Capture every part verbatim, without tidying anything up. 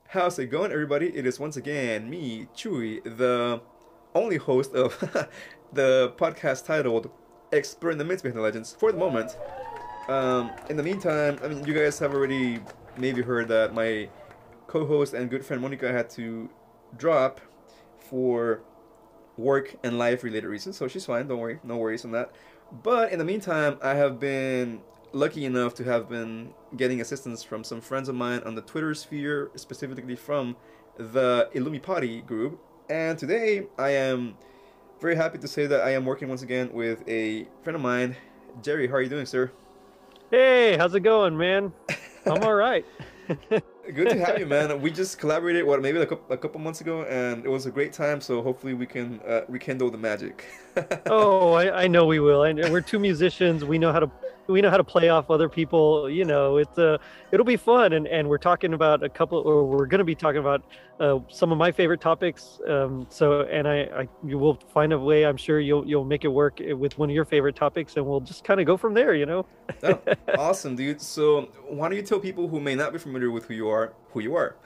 How's it going, everybody? It is once again me, Chewy, the only host of the podcast titled Exploring the Myths Behind the Legends for the moment. Um, in the meantime, I mean, you guys have already maybe heard that my co host and good friend Monica had to drop for work and life related reasons, so she's fine, don't worry, no worries on that. But in the meantime, I have been lucky enough to have been getting assistance from some friends of mine on the Twitter sphere, specifically from the Illumipati group. And today I am very happy to say that I am working once again with a friend of mine. Jerry, how are you doing, sir? Hey, how's it going, man? I'm all right. Good to have you, man. We just collaborated, what, maybe a couple, a couple months ago, and it was a great time, so hopefully we can uh, rekindle the magic. Oh, I, I know we will. I, we're two musicians. We know how to we know how to play off other people. You know, it's uh, it'll be fun. And, and we're talking about a couple, or we're going to be talking about uh, some of my favorite topics. Um, so, and I, I, you will find a way. I'm sure you'll you'll make it work with one of your favorite topics, and we'll just kind of go from there. You know. Oh, awesome, dude. So, why don't you tell people who may not be familiar with who you are, who you are?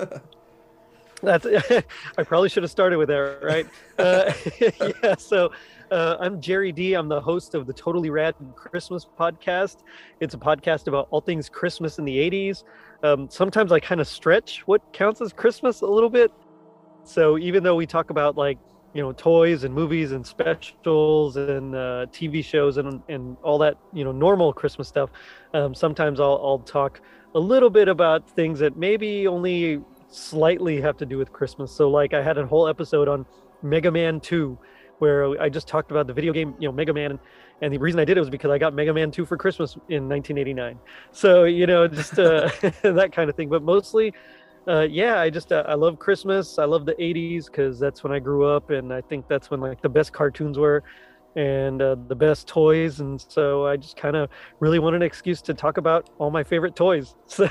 That's I probably should have started with that, right? Uh, yeah, so uh, I'm Jerry D. I'm the host of the Totally Rad Christmas podcast. It's a podcast about all things Christmas in the eighties. Um, sometimes I kind of stretch what counts as Christmas a little bit. So even though we talk about like, you know, toys and movies and specials and uh, T V shows and and all that, you know, normal Christmas stuff, um, sometimes I'll I'll talk a little bit about things that maybe only slightly have to do with Christmas. So like I had a whole episode on Mega Man two where I just talked about the video game, you know, Mega Man, and, and the reason I did it was because I got Mega Man two for Christmas in nineteen eighty-nine. So, you know, just uh, that kind of thing. But mostly, uh, yeah, I just, uh, I love Christmas. I love the eighties because that's when I grew up, and I think that's when like the best cartoons were and uh, the best toys. And so I just kind of really wanted an excuse to talk about all my favorite toys. So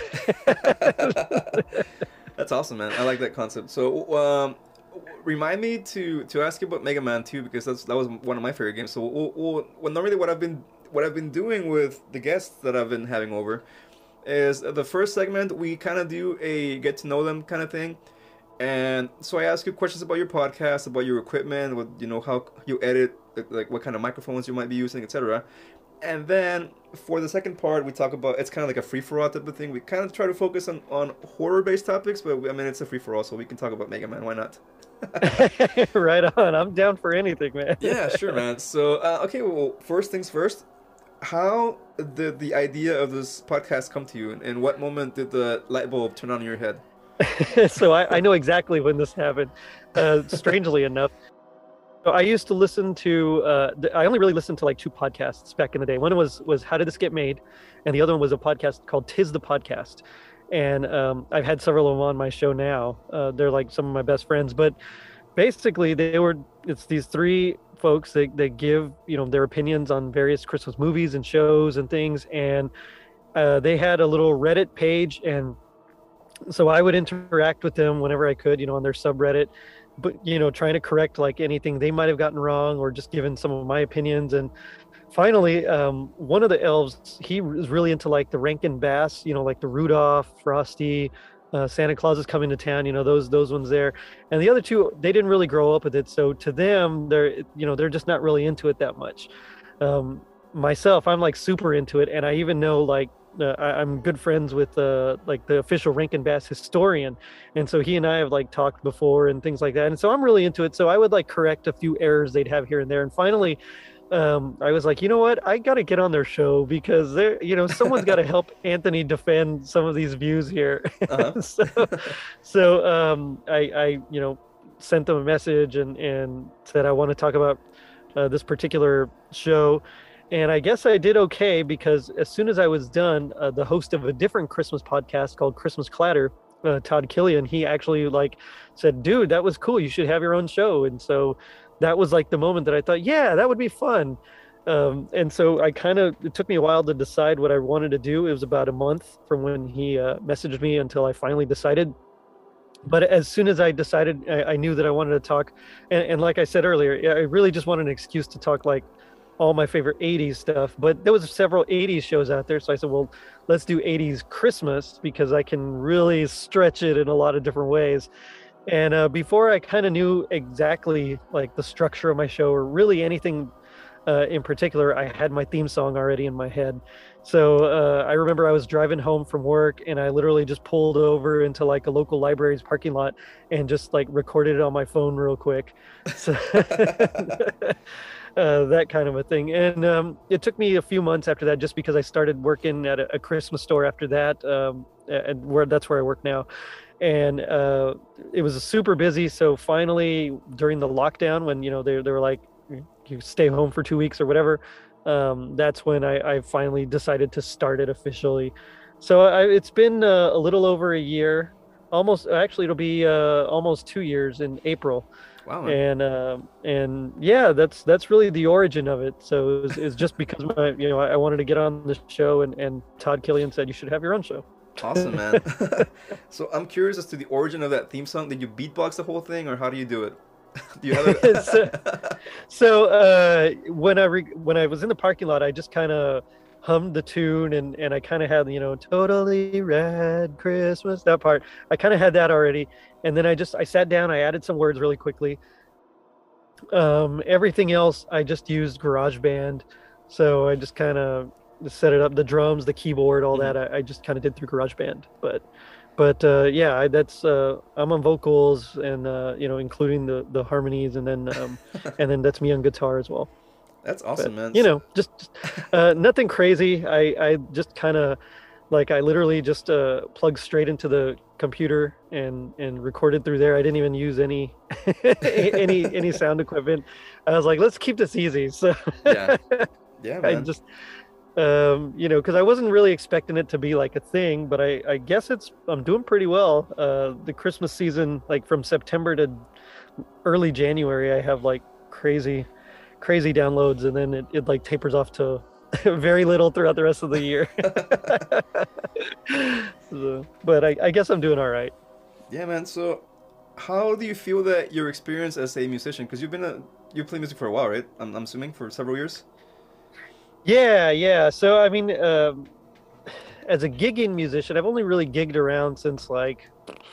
That's awesome, man. I like that concept. So, um, remind me to to ask you about Mega Man two because that's that was one of my favorite games. So, we'll, we'll, well, normally what I've been what I've been doing with the guests that I've been having over is the first segment we kind of do a get to know them kind of thing, and so I ask you questions about your podcast, about your equipment, what you know, how you edit, like what kind of microphones you might be using, et cetera. And then for the second part, we talk about it's kind of like a free for all type of thing. We kind of try to focus on, on horror based topics, but I mean, it's a free for all, so we can talk about Mega Man. Why not? right on. I'm down for anything, man. Yeah, sure, man. So, uh, okay, well, first things first. How did the idea of this podcast come to you, and in what moment did the light bulb turn on in your head? so I, I know exactly when this happened. Uh, strangely enough. So I used to listen to, uh, I only really listened to like two podcasts back in the day. One was was How Did This Get Made? And the other one was a podcast called Tis the Podcast. And um, I've had several of them on my show now. Uh, they're like some of my best friends. But basically they were, it's these three folks that, that give, you know, their opinions on various Christmas movies and shows and things. And uh, they had a little Reddit page. And so I would interact with them whenever I could, you know, on their subreddit, but you know, trying to correct like anything they might have gotten wrong or just given some of my opinions. And finally, um, one of the elves, he was really into like the Rankin Bass, you know, like the Rudolph, Frosty, uh, Santa Claus is coming to town, you know, those those ones there. And the other two, they didn't really grow up with it, so to them, they're you know, they're just not really into it that much. Um, myself, I'm like super into it, and I even know like uh, I, I'm good friends with uh, like the official Rankin Bass historian, and so he and I have like talked before and things like that. And so I'm really into it. So I would like correct a few errors they'd have here and there. And finally, um, I was like, you know what? I got to get on their show because they're, you know, someone's got to help Anthony defend some of these views here. Uh-huh. so, so um, I, I, you know, sent them a message and and said I want to talk about uh, this particular show. And I guess I did okay because as soon as I was done, uh, the host of a different Christmas podcast called Christmas Clatter, uh, Todd Killian, he actually like said, dude, that was cool. You should have your own show. And so that was like the moment that I thought, yeah, that would be fun. Um, and so I kind of, it took me a while to decide what I wanted to do. It was about a month from when he uh, messaged me until I finally decided. But as soon as I decided, I, I knew that I wanted to talk. And, and like I said earlier, I really just wanted an excuse to talk like all my favorite eighties stuff, but there was several eighties shows out there. So I said, well, let's do eighties Christmas because I can really stretch it in a lot of different ways. And uh, before I kind of knew exactly like the structure of my show or really anything uh, in particular, I had my theme song already in my head. So uh, I remember I was driving home from work and I literally just pulled over into like a local library's parking lot and just like recorded it on my phone real quick. So uh, that kind of a thing. And um, it took me a few months after that just because I started working at a, a Christmas store after that. Um, and where that's where I work now. And uh, it was super busy. So finally, during the lockdown, when you know they they were like, you stay home for two weeks or whatever, um, that's when I, I finally decided to start it officially. So I, it's been uh, a little over a year, almost. Actually, it'll be uh, almost two years in April. Wow. And uh, and yeah, that's that's really the origin of it. So it was, it's just because my, you know I wanted to get on the show, and, and Todd Killian said you should have your own show. Awesome, man. So I'm curious as to the origin of that theme song. Did you beatbox the whole thing, or how do you do it? Do you have it? so so uh, when I re- when I was in the parking lot, I just kind of hummed the tune, and, and I kind of had, you know, totally rad Christmas, that part. I kind of had that already, and then I just I sat down, I added some words really quickly. Um, everything else I just used GarageBand, so I just kind of set it up, the drums, the keyboard, all that. I, I just kind of did through GarageBand, but but uh, yeah, I, that's uh, I'm on vocals and uh, you know, including the the harmonies, and then um, and then that's me on guitar as well. That's awesome, but, man. You know, just, just uh, nothing crazy. I I just kind of like I literally just uh, plugged straight into the computer and and recorded through there. I didn't even use any any any sound equipment. I was like, let's keep this easy. So yeah, yeah, man. I just. Um, you know, because I wasn't really expecting it to be like a thing, but I, I guess it's I'm doing pretty well. Uh, the Christmas season, like from September to early January, I have like crazy, crazy downloads, and then it, it like tapers off to very little throughout the rest of the year. So, but I, I guess I'm doing all right. Yeah, man. So, how do you feel that your experience as a musician? Because you've been a you play music for a while, right? I'm I'm assuming for several years. Yeah, yeah. So, I mean, um, as a gigging musician, I've only really gigged around since like,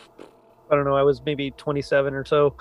I don't know, I was maybe twenty-seven or so.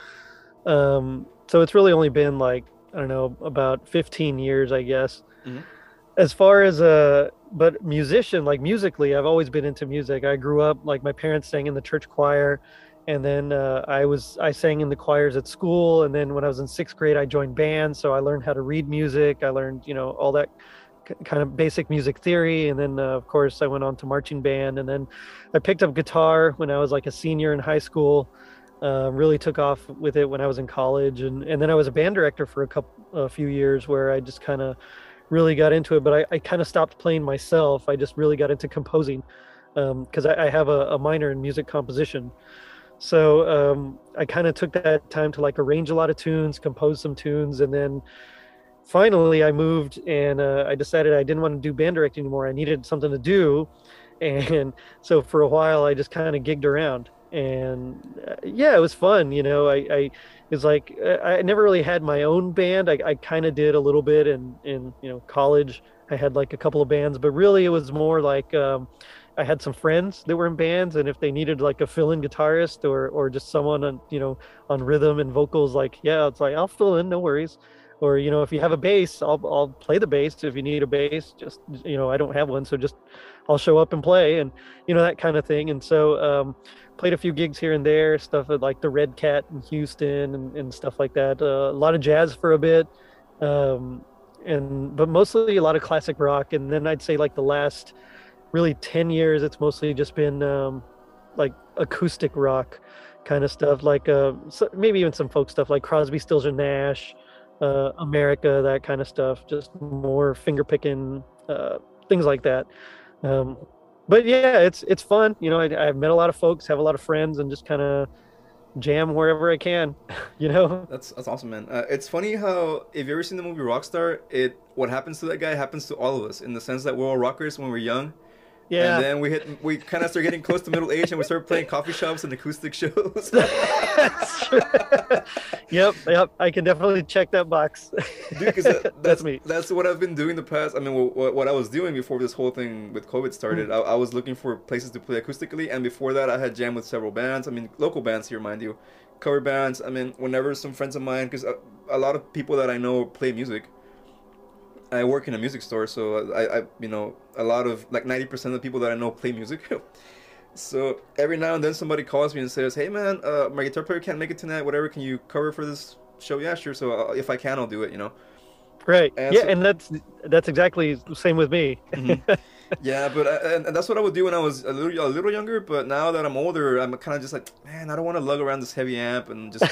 Um, so it's really only been like, I don't know, about fifteen years, I guess. Mm-hmm. As far as a, but musician, like musically, I've always been into music. I grew up, like my parents sang in the church choir. And then uh, I was, I sang in the choirs at school. And then when I was in sixth grade, I joined bands. So I learned how to read music. I learned, you know, all that kind of basic music theory. And then, uh, of course, I went on to marching band. And then I picked up guitar when I was like a senior in high school. Uh, really took off with it when I was in college. And, and then I was a band director for a couple, a few years where I just kind of really got into it. But I, I kind of stopped playing myself. I just really got into composing because um, I, I have a, a minor in music composition. So um, I kind of took that time to like arrange a lot of tunes, compose some tunes, and then finally I moved and uh, I decided I didn't want to do band directing anymore. I needed something to do, and so for a while I just kind of gigged around, and uh, yeah, it was fun. You know, I, I it was like I never really had my own band. I, I kind of did a little bit in in you know college. I had like a couple of bands, but really it was more like. Um, I had some friends that were in bands, and if they needed like a fill-in guitarist or or just someone on, you know, on rhythm and vocals, like, yeah, it's like, I'll fill in, no worries. Or, you know, if you have a bass, I'll I'll play the bass. If you need a bass, just, you know, I don't have one, so just I'll show up and play, and, you know, that kind of thing. And so um, played a few gigs here and there, stuff at like the Red Cat in Houston and, and stuff like that. Uh, a lot of jazz for a bit, um, and but mostly a lot of classic rock. And then I'd say like the last really ten years, it's mostly just been um, like acoustic rock kind of stuff, like uh, so maybe even some folk stuff like Crosby, Stills and Nash, uh, America, that kind of stuff, just more finger picking, uh, things like that. Um, but yeah, it's it's fun. You know, I, I've met a lot of folks, have a lot of friends, and just kind of jam wherever I can, you know? That's that's awesome, man. Uh, it's funny how, if you ever seen the movie Rockstar, it what happens to that guy happens to all of us, in the sense that we're all rockers when we're young. Yeah. And then we hit, we kind of started getting close to middle age, and we started playing coffee shops and acoustic shows. That's true. Yep, yep. I can definitely check that box. Dude, because that, that's That's me. that's what I've been doing the past. I mean, what, what I was doing before this whole thing with COVID started, I, I was looking for places to play acoustically, and before that, I had jammed with several bands. I mean, local bands here, mind you, cover bands. I mean, whenever some friends of mine, because a, a lot of people that I know play music. I work in a music store, so I, I you know, a lot of like ninety percent of the people that I know play music. So every now and then somebody calls me and says, "Hey man, uh, my guitar player can't make it tonight. Whatever, can you cover for this show?" Yeah, sure. So uh, if I can, I'll do it. You know. Right. And Yeah, so- and that's that's exactly the same with me. Mhm. Yeah, but I, and, and that's what I would do when I was a little a little younger. But now that I'm older, I'm kind of just like, man, I don't want to lug around this heavy amp and just.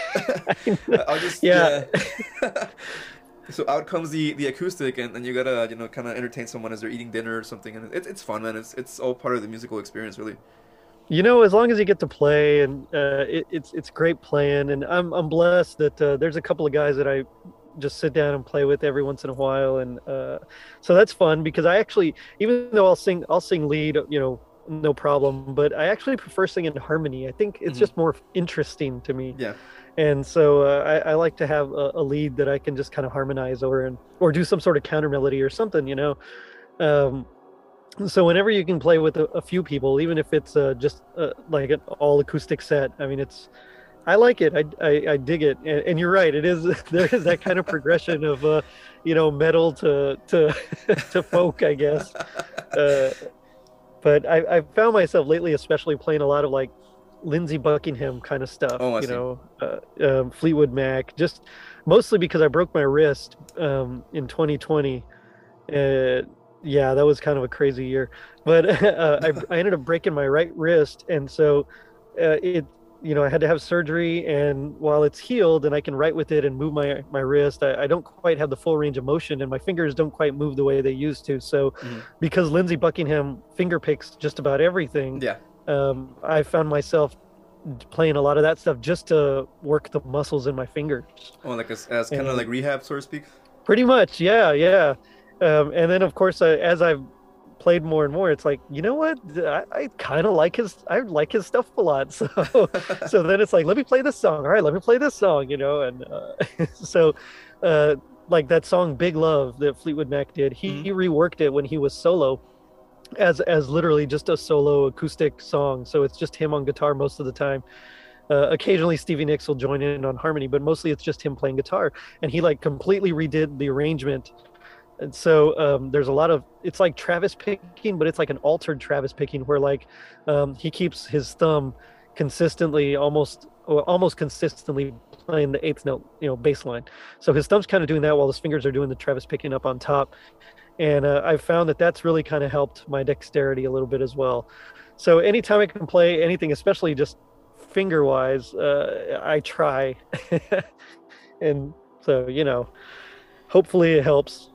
I'll just Yeah. yeah. So out comes the the acoustic, and, and you gotta you know kind of entertain someone as they're eating dinner or something, and it's it's fun, man. It's it's all part of the musical experience, really. You know, as long as you get to play, and uh, it, it's it's great playing, and I'm I'm blessed that uh, there's a couple of guys that I just sit down and play with every once in a while, and uh, so that's fun because I actually, even though I'll sing I'll sing lead, you know, no problem, but I actually prefer singing harmony. I think it's Mhm. just more interesting to me. Yeah. And so uh, I, I like to have a, a lead that I can just kind of harmonize over and or do some sort of counter melody or something, you know. Um, so whenever you can play with a, a few people, even if it's uh, just uh, like an all acoustic set, I mean, it's I like it. I, I, I dig it. And, and you're right. It is there is that kind of progression of uh, you know, metal to to to folk, I guess. Uh, but I I found myself lately, especially playing a lot of like Lindsey Buckingham kind of stuff, Oh, I you see. know, uh, um, Fleetwood Mac, just mostly because I broke my wrist um, in twenty twenty. Uh, yeah, that was kind of a crazy year, but uh, I, I ended up breaking my right wrist, and so uh, it, you know, I had to have surgery. And while it's healed and I can write with it and move my my wrist, I, I don't quite have the full range of motion, and my fingers don't quite move the way they used to. So, Mhm. because Lindsey Buckingham finger picks just about everything, Yeah. um, I found myself playing a lot of that stuff just to work the muscles in my fingers. Oh, like as, as kind of And- like rehab, so to speak. Pretty much, yeah, yeah. Um, and then, of course, uh, as I've played more and more, it's like, you know what? I, I kind of like his, I like his stuff a lot. So, so then it's like, let me play this song. All right, let me play this song, you know. And uh, so, uh, like that song "Big Love" that Fleetwood Mac did, he, Mhm. he reworked it when he was solo, as as literally just a solo acoustic song. So it's just him on guitar most of the time. Uh, occasionally Stevie Nicks will join in on harmony, but mostly it's just him playing guitar. And he like completely redid the arrangement. And so um, there's a lot of, it's like Travis picking, but it's like an altered Travis picking where like um, he keeps his thumb consistently, almost or almost consistently playing the eighth note, you know, bass line. So his thumb's kind of doing that while his fingers are doing the Travis picking up on top. And uh, I've found that that's really kind of helped my dexterity a little bit as well. So anytime I can play anything, especially just finger wise, uh, I try. And so, you know, hopefully it helps.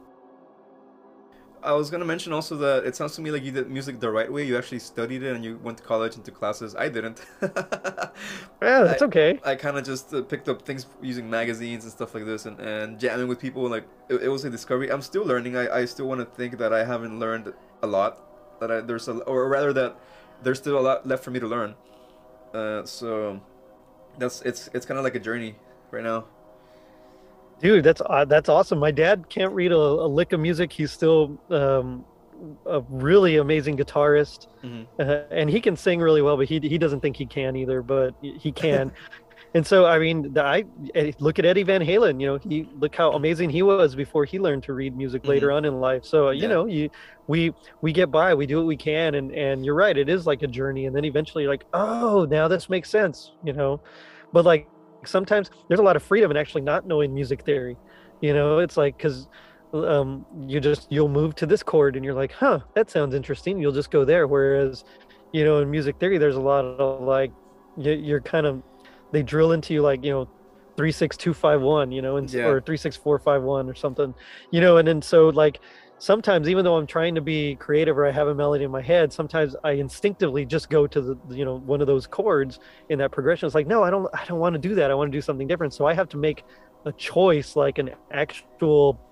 I was gonna mention also that it sounds to me like you did music the right way. You actually studied it and you went to college and took classes. I didn't. Yeah, that's okay. I kind of just uh, picked up things using magazines and stuff like this, and, and jamming with people. Like it, it was a discovery. I'm still learning. I, I still want to think that I haven't learned a lot. That I, there's a, or rather that there's still a lot left for me to learn. Uh, so that's it's it's kind of like a journey right now. Dude, that's uh, that's awesome. My dad can't read a, a lick of music. He's still um, a really amazing guitarist, Mhm. uh, and he can sing really well. But he he doesn't think he can either, but he can. And so, I mean, the, I eh, look at Eddie Van Halen. You know, he look how amazing he was before he learned to read music later on in life. So, uh, you Yeah. know, you we we get by, we do what we can, and and you're right, it is like a journey. And then eventually, you're like, oh, now this makes sense. You know, but like sometimes there's a lot of freedom in actually not knowing music theory. You know, it's like because um, you just you'll move to this chord, and you're like, huh, that sounds interesting. You'll just go there. Whereas, you know, in music theory, there's a lot of like you, you're kind of they drill into you like, you know, three six two five one, you know, and Yeah. or three six four five one or something, you know, and then so like sometimes even though I'm trying to be creative or I have a melody in my head, sometimes I instinctively just go to the, you know, one of those chords in that progression. It's like, no, I don't I don't want to do that. I want to do something different. So I have to make a choice, like an actual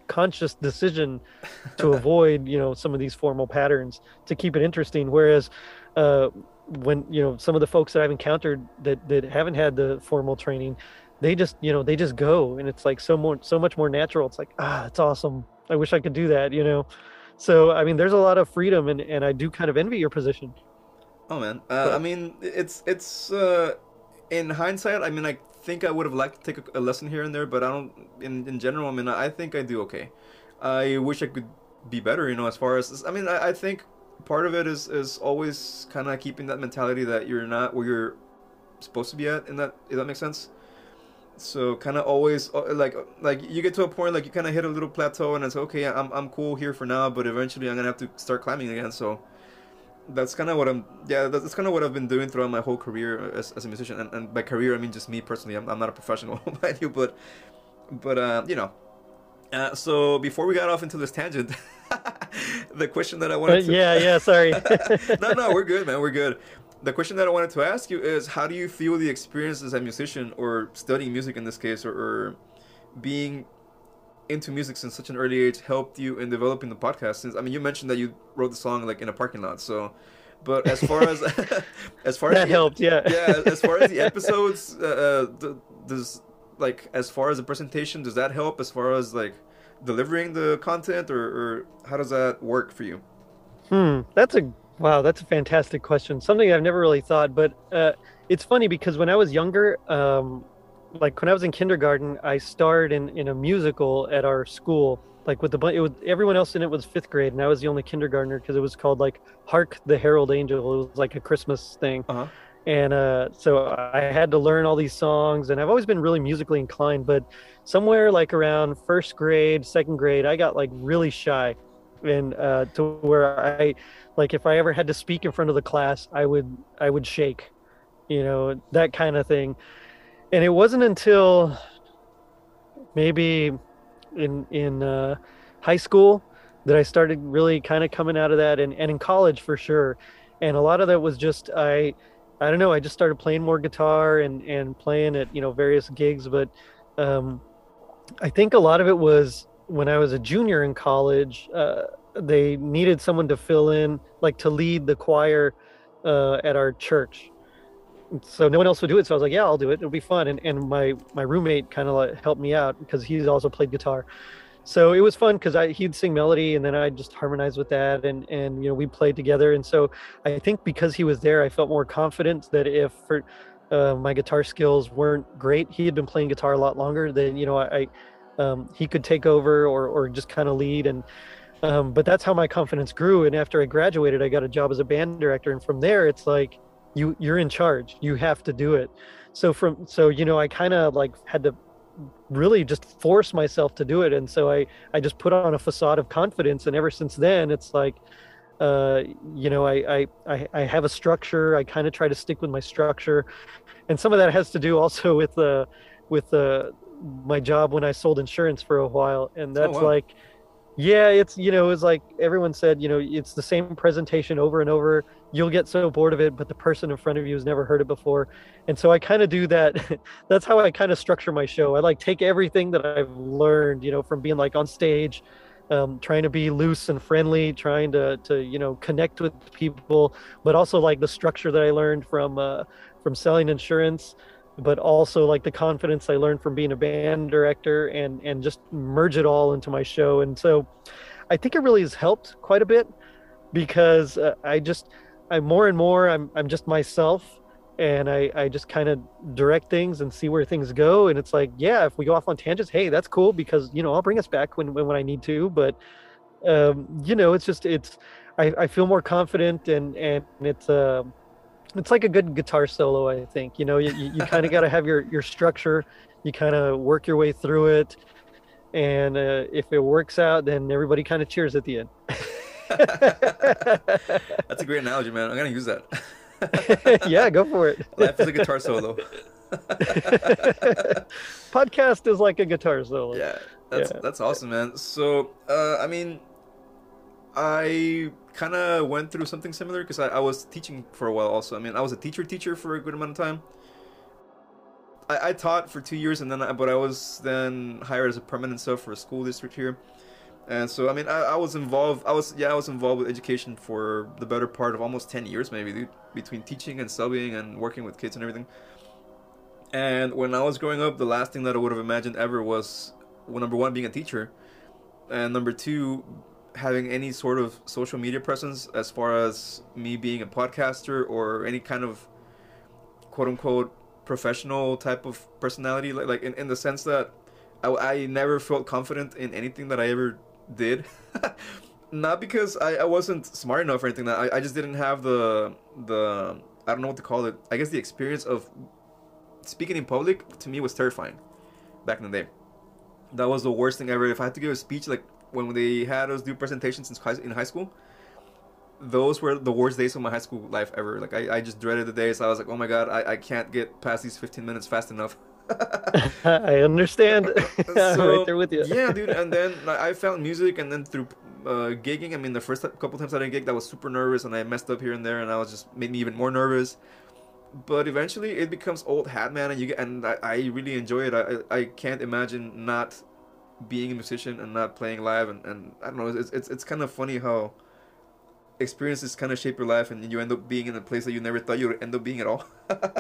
conscious decision to avoid, you know, some of these formal patterns to keep it interesting. Whereas uh, when, you know, some of the folks that I've encountered that, that haven't had the formal training, they just, you know, they just go, and it's like so more, so much more natural. It's like, ah, that's awesome. I wish I could do that, you know? So, I mean, there's a lot of freedom, and, and I do kind of envy your position. Oh man, uh, I But mean, it's it's uh, in hindsight. I mean, I think I would have liked to take a, a lesson here and there, but I don't. In in general, I mean, I think I do okay. I wish I could be better. You know, as far as I mean, I, I think part of it is is always kind of keeping that mentality that you're not where you're supposed to be at. In that, if that makes sense. So kind of always uh, like like you get to a point like you kind of hit a little plateau and it's okay. I'm I'm cool here for now, but eventually I'm gonna have to start climbing again. So that's kind of what I'm yeah that's, that's kind of what I've been doing throughout my whole career as, as a musician, and, and by career I mean just me personally. I'm, I'm not a professional mind you, but but uh, you know uh, so before we got off into this tangent, the question that I uh, wanted to yeah, yeah, sorry. no no we're good, man, we're good. The question that I wanted to ask you is, how do you feel the experience as a musician, or studying music in this case, or, or being into music since such an early age helped you in developing the podcast? Since I mean, you mentioned that you wrote the song like in a parking lot. So, but as far as as far as That the, helped, yeah. yeah, as far as the episodes, uh, uh, th- does like as far as the presentation, does that help as far as like delivering the content, or, or how does that work for you? Hmm, that's a wow, that's a fantastic question. Something I've never really thought, but uh, it's funny because when I was younger, um, like when I was in kindergarten, I starred in in a musical at our school. Like with the bu- it was everyone else in it was fifth grade, and I was the only kindergartner because it was called like Hark the Herald Angel. It was like a Christmas thing, Uh huh. and uh, so I had to learn all these songs, and I've always been really musically inclined. But somewhere like around first grade, second grade, I got like really shy, and uh, to where I, like, if I ever had to speak in front of the class, I would I would shake, you know, that kind of thing. And it wasn't until maybe in in uh, high school that I started really kind of coming out of that, and, and in college for sure. And a lot of that was just I I don't know, I just started playing more guitar and and playing at, you know, various gigs. But um, I think a lot of it was when I was a junior in college. Uh, they needed someone to fill in, like to lead the choir uh, at our church, so no one else would do it. So I was like, yeah, I'll do it. It'll be fun. And and my my roommate kind of like helped me out because he's also played guitar. So it was fun because I he'd sing melody and then I'd just harmonize with that, and and you know we played together. And so I think because he was there, I felt more confident that if for, uh, my guitar skills weren't great, he had been playing guitar a lot longer. Then you know I, I um, he could take over or or just kind of lead. And um, but that's how my confidence grew. And after I graduated, I got a job as a band director, and from there it's like you you're in charge, you have to do it. So from so you know I kind of like had to really just force myself to do it. And so i i just put on a facade of confidence, and ever since then it's like uh you know i i i, I have a structure. I kind of try to stick with my structure, and some of that has to do also with uh with uh my job when I sold insurance for a while. And Oh that's wow. like, yeah, it's, you know, it's like everyone said, you know, it's the same presentation over and over. You'll get so bored of it, but the person in front of you has never heard it before. And so I kind of do that. That's how I kind of structure my show. I like take everything that I've learned, you know, from being like on stage, um, trying to be loose and friendly, trying to, to, you know, connect with people, but also like the structure that I learned from, uh, from selling insurance, but also like the confidence I learned from being a band director, and and just merge it all into my show. And so I think it really has helped quite a bit because uh, I just I more and more I'm I'm just myself, and I I just kind of direct things and see where things go. And it's like, yeah, if we go off on tangents, hey, that's cool, because you know I'll bring us back when when, when I need to. But um, you know, it's just it's I, I feel more confident, and and it's uh, it's like a good guitar solo. I think, you know, you, you kind of got to have your your structure. You kind of work your way through it, and uh, if it works out, then everybody kind of cheers at the end. That's a great analogy, man. I'm gonna use that. Yeah, go for it. Life is a guitar solo. Podcast is like a guitar solo. Yeah, that's Yeah. that's awesome, man. So, uh, I mean, I kind of went through something similar because I, I was teaching for a while also. I mean, I was a teacher teacher for a good amount of time. I, I taught for two years, and then I, but I was then hired as a permanent sub for a school district here. And so, I mean, I, I was involved. I was, yeah, I was involved with education for the better part of almost ten years, maybe, dude, between teaching and subbing and working with kids and everything. And when I was growing up, the last thing that I would have imagined ever was, well, number one, being a teacher, and number two, having any sort of social media presence, as far as me being a podcaster or any kind of quote unquote professional type of personality. Like, like in, in the sense that I, I never felt confident in anything that I ever did. Not because I, I wasn't smart enough or anything. That I, I just didn't have the the I don't know what to call it. I guess the experience of speaking in public to me was terrifying back in the day. That was the worst thing ever. If I had to give a speech, like when they had us do presentations in high, in high school, those were the worst days of my high school life ever. Like I, I just dreaded the days. I was like, oh my god, I, I can't get past these fifteen minutes fast enough. I understand. So, right there with you. Yeah, dude. And then like, I found music, and then through uh, gigging. I mean, the first couple times that I gigged, I was super nervous, and I messed up here and there, and I was just made me even more nervous. But eventually, it becomes old hat, man, and you get, and I, I really enjoy it. I, I can't imagine not being a musician and not playing live, and, and I don't know. It's it's it's kind of funny how experiences kind of shape your life, and you end up being in a place that you never thought you would end up being at all.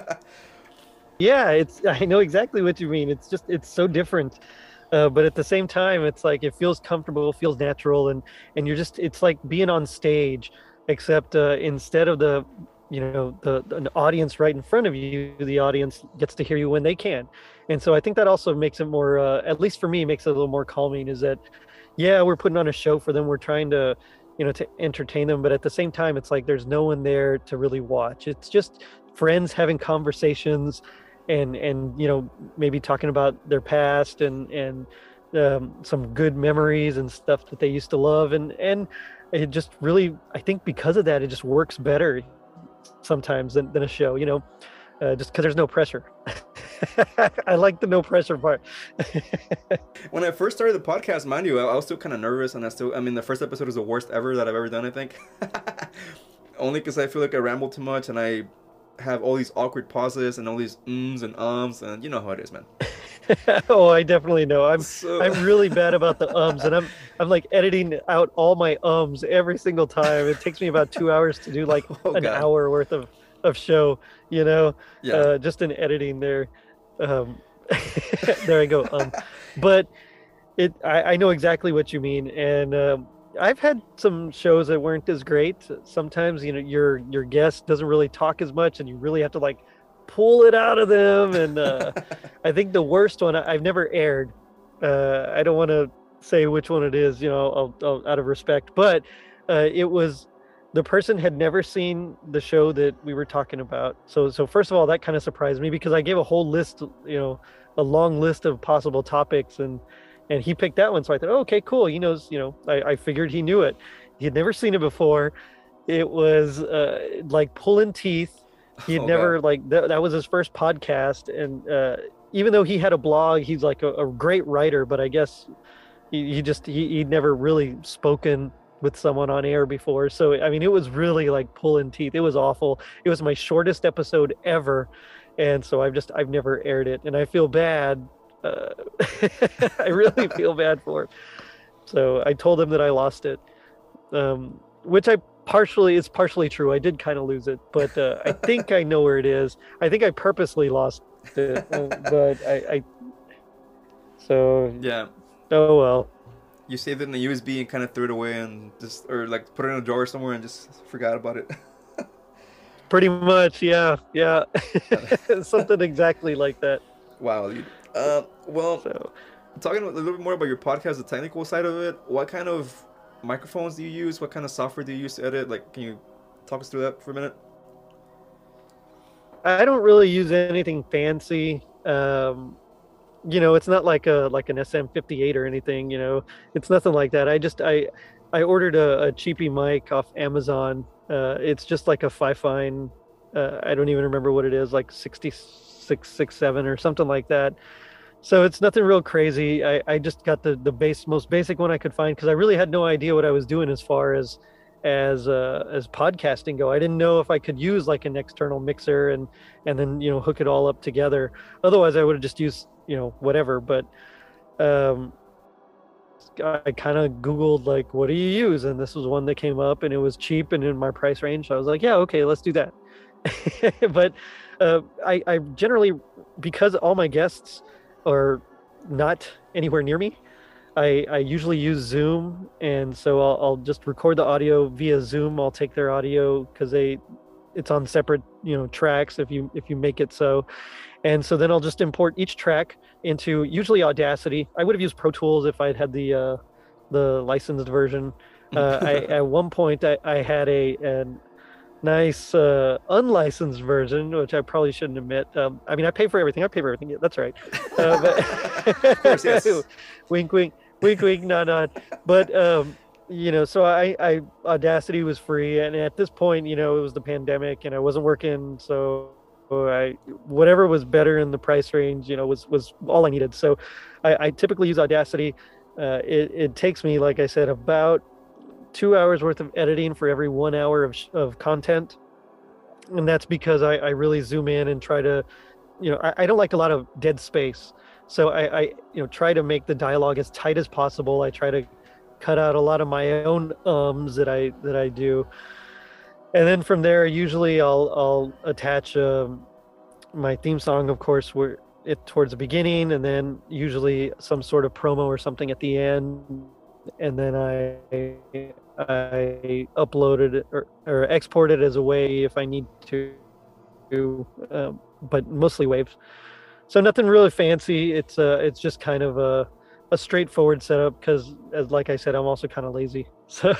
Yeah, it's I know exactly what you mean. It's just it's so different. Uh, but at the same time, it's like it feels comfortable, feels natural, and and you're just it's like being on stage, except uh, instead of the you know the an audience right in front of you, the audience gets to hear you when they can. And so I think that also makes it more, uh, at least for me, makes it a little more calming. Is that, yeah, we're putting on a show for them, we're trying to, you know, to entertain them, but at the same time, it's like there's no one there to really watch. It's just friends having conversations, and and you know maybe talking about their past and and um, some good memories and stuff that they used to love, and and it just really, I think because of that, it just works better sometimes than, than a show, you know, uh, just because there's no pressure. I like the no pressure part. When I first started the podcast, mind you, I, I was still kind of nervous, and I still, I mean, the first episode was the worst ever that I've ever done, I think. Only because I feel like I ramble too much, and I have all these awkward pauses and all these ums and ums, and you know how it is, man. Oh, I definitely know. I'm So- I'm really bad about the ums, and I'm I'm like editing out all my ums every single time. It takes me about two hours to do like Oh, an God. hour worth of of show, you know, Yeah. uh, just in editing there. Um, there I go. Um, but it I, I know exactly what you mean, and um, I've had some shows that weren't as great. Sometimes, you know, your your guest doesn't really talk as much, and you really have to like pull it out of them. And uh, I think the worst one I- I've never aired. Uh, I don't want to say which one it is, you know, I'll, I'll, out of respect, but uh, it was the person had never seen the show that we were talking about. So, so first of all, that kind of surprised me because I gave a whole list, you know, a long list of possible topics, and and he picked that one. So I thought, oh, okay, cool. He knows, you know, I, I figured he knew it. He had never seen it before. It was uh, like pulling teeth. He had Oh, never God. like that, that was his first podcast, and uh, even though he had a blog, he's like a, a great writer, but I guess he, he just he, he'd never really spoken with someone on air before. So I mean, it was really like pulling teeth. It was awful. It was my shortest episode ever, and so I've just I've never aired it, and I feel bad. Uh, I really feel bad for him. So I told him that I lost it, um, which I partially is partially true. I did kind of lose it, but uh, I think I know where it is. I think I purposely lost it, uh, but I, I so Yeah. oh well. You saved it in a U S B and kind of threw it away, and just, or like put it in a drawer somewhere and just forgot about it. Pretty much, yeah, yeah. Something exactly like that. Wow, dude. Uh, well, So talking a little bit more about your podcast, the technical side of it, what kind of microphones do you use? What kind of software do you use to edit? Like, can you talk us through that for a minute? I don't really use anything fancy. Um, you know, it's not like a like an S M fifty-eight or anything. You know, it's nothing like that. I just I I ordered a, a cheapy mic off Amazon. Uh, it's just like a Fifine. Uh, I don't even remember what it is, like sixty-six six seven or something like that. So it's nothing real crazy. I, I just got the the base most basic one I could find because I really had no idea what I was doing as far as as uh, as podcasting go. I didn't know if I could use like an external mixer and and then you know hook it all up together. Otherwise, I would have just used you know whatever. But um, I kind of Googled like, what do you use? And this was one that came up, and it was cheap and in my price range. So I was like, yeah, okay, let's do that. But uh, I, I generally, because all my guests are not anywhere near me, I, I usually use Zoom, and so I'll, I'll just record the audio via Zoom. I'll take their audio because they, it's on separate you know tracks if you if you make it so, and so then I'll just import each track into usually Audacity. I would have used Pro Tools if I'd had the uh, the licensed version. Uh, I, at one point, I, I had a, a nice uh, unlicensed version, which I probably shouldn't admit. Um, I mean, I pay for everything. I pay for everything. Yeah, that's right. Uh, but Of course, yes. wink, wink, wink, wink, nod, nod. But um, you know, so I, I Audacity was free, and at this point, you know, it was the pandemic, and I wasn't working, so I whatever was better in the price range, you know, was was all I needed. So I, I typically use Audacity. Uh, it it takes me, like I said, about two hours worth of editing for every one hour of of content, and that's because I, I really zoom in and try to, you know, I, I don't like a lot of dead space. So I, I you know try to make the dialogue as tight as possible. I try to cut out a lot of my own ums that I that I do. And then from there, usually I'll I'll attach um, my theme song, of course, where it towards the beginning, and then usually some sort of promo or something at the end, and then I I upload it or, or export it as a WAV if I need to, um, but mostly waves. So nothing really fancy. It's uh it's just kind of a a straightforward setup because, as like I said, I'm also kind of lazy. So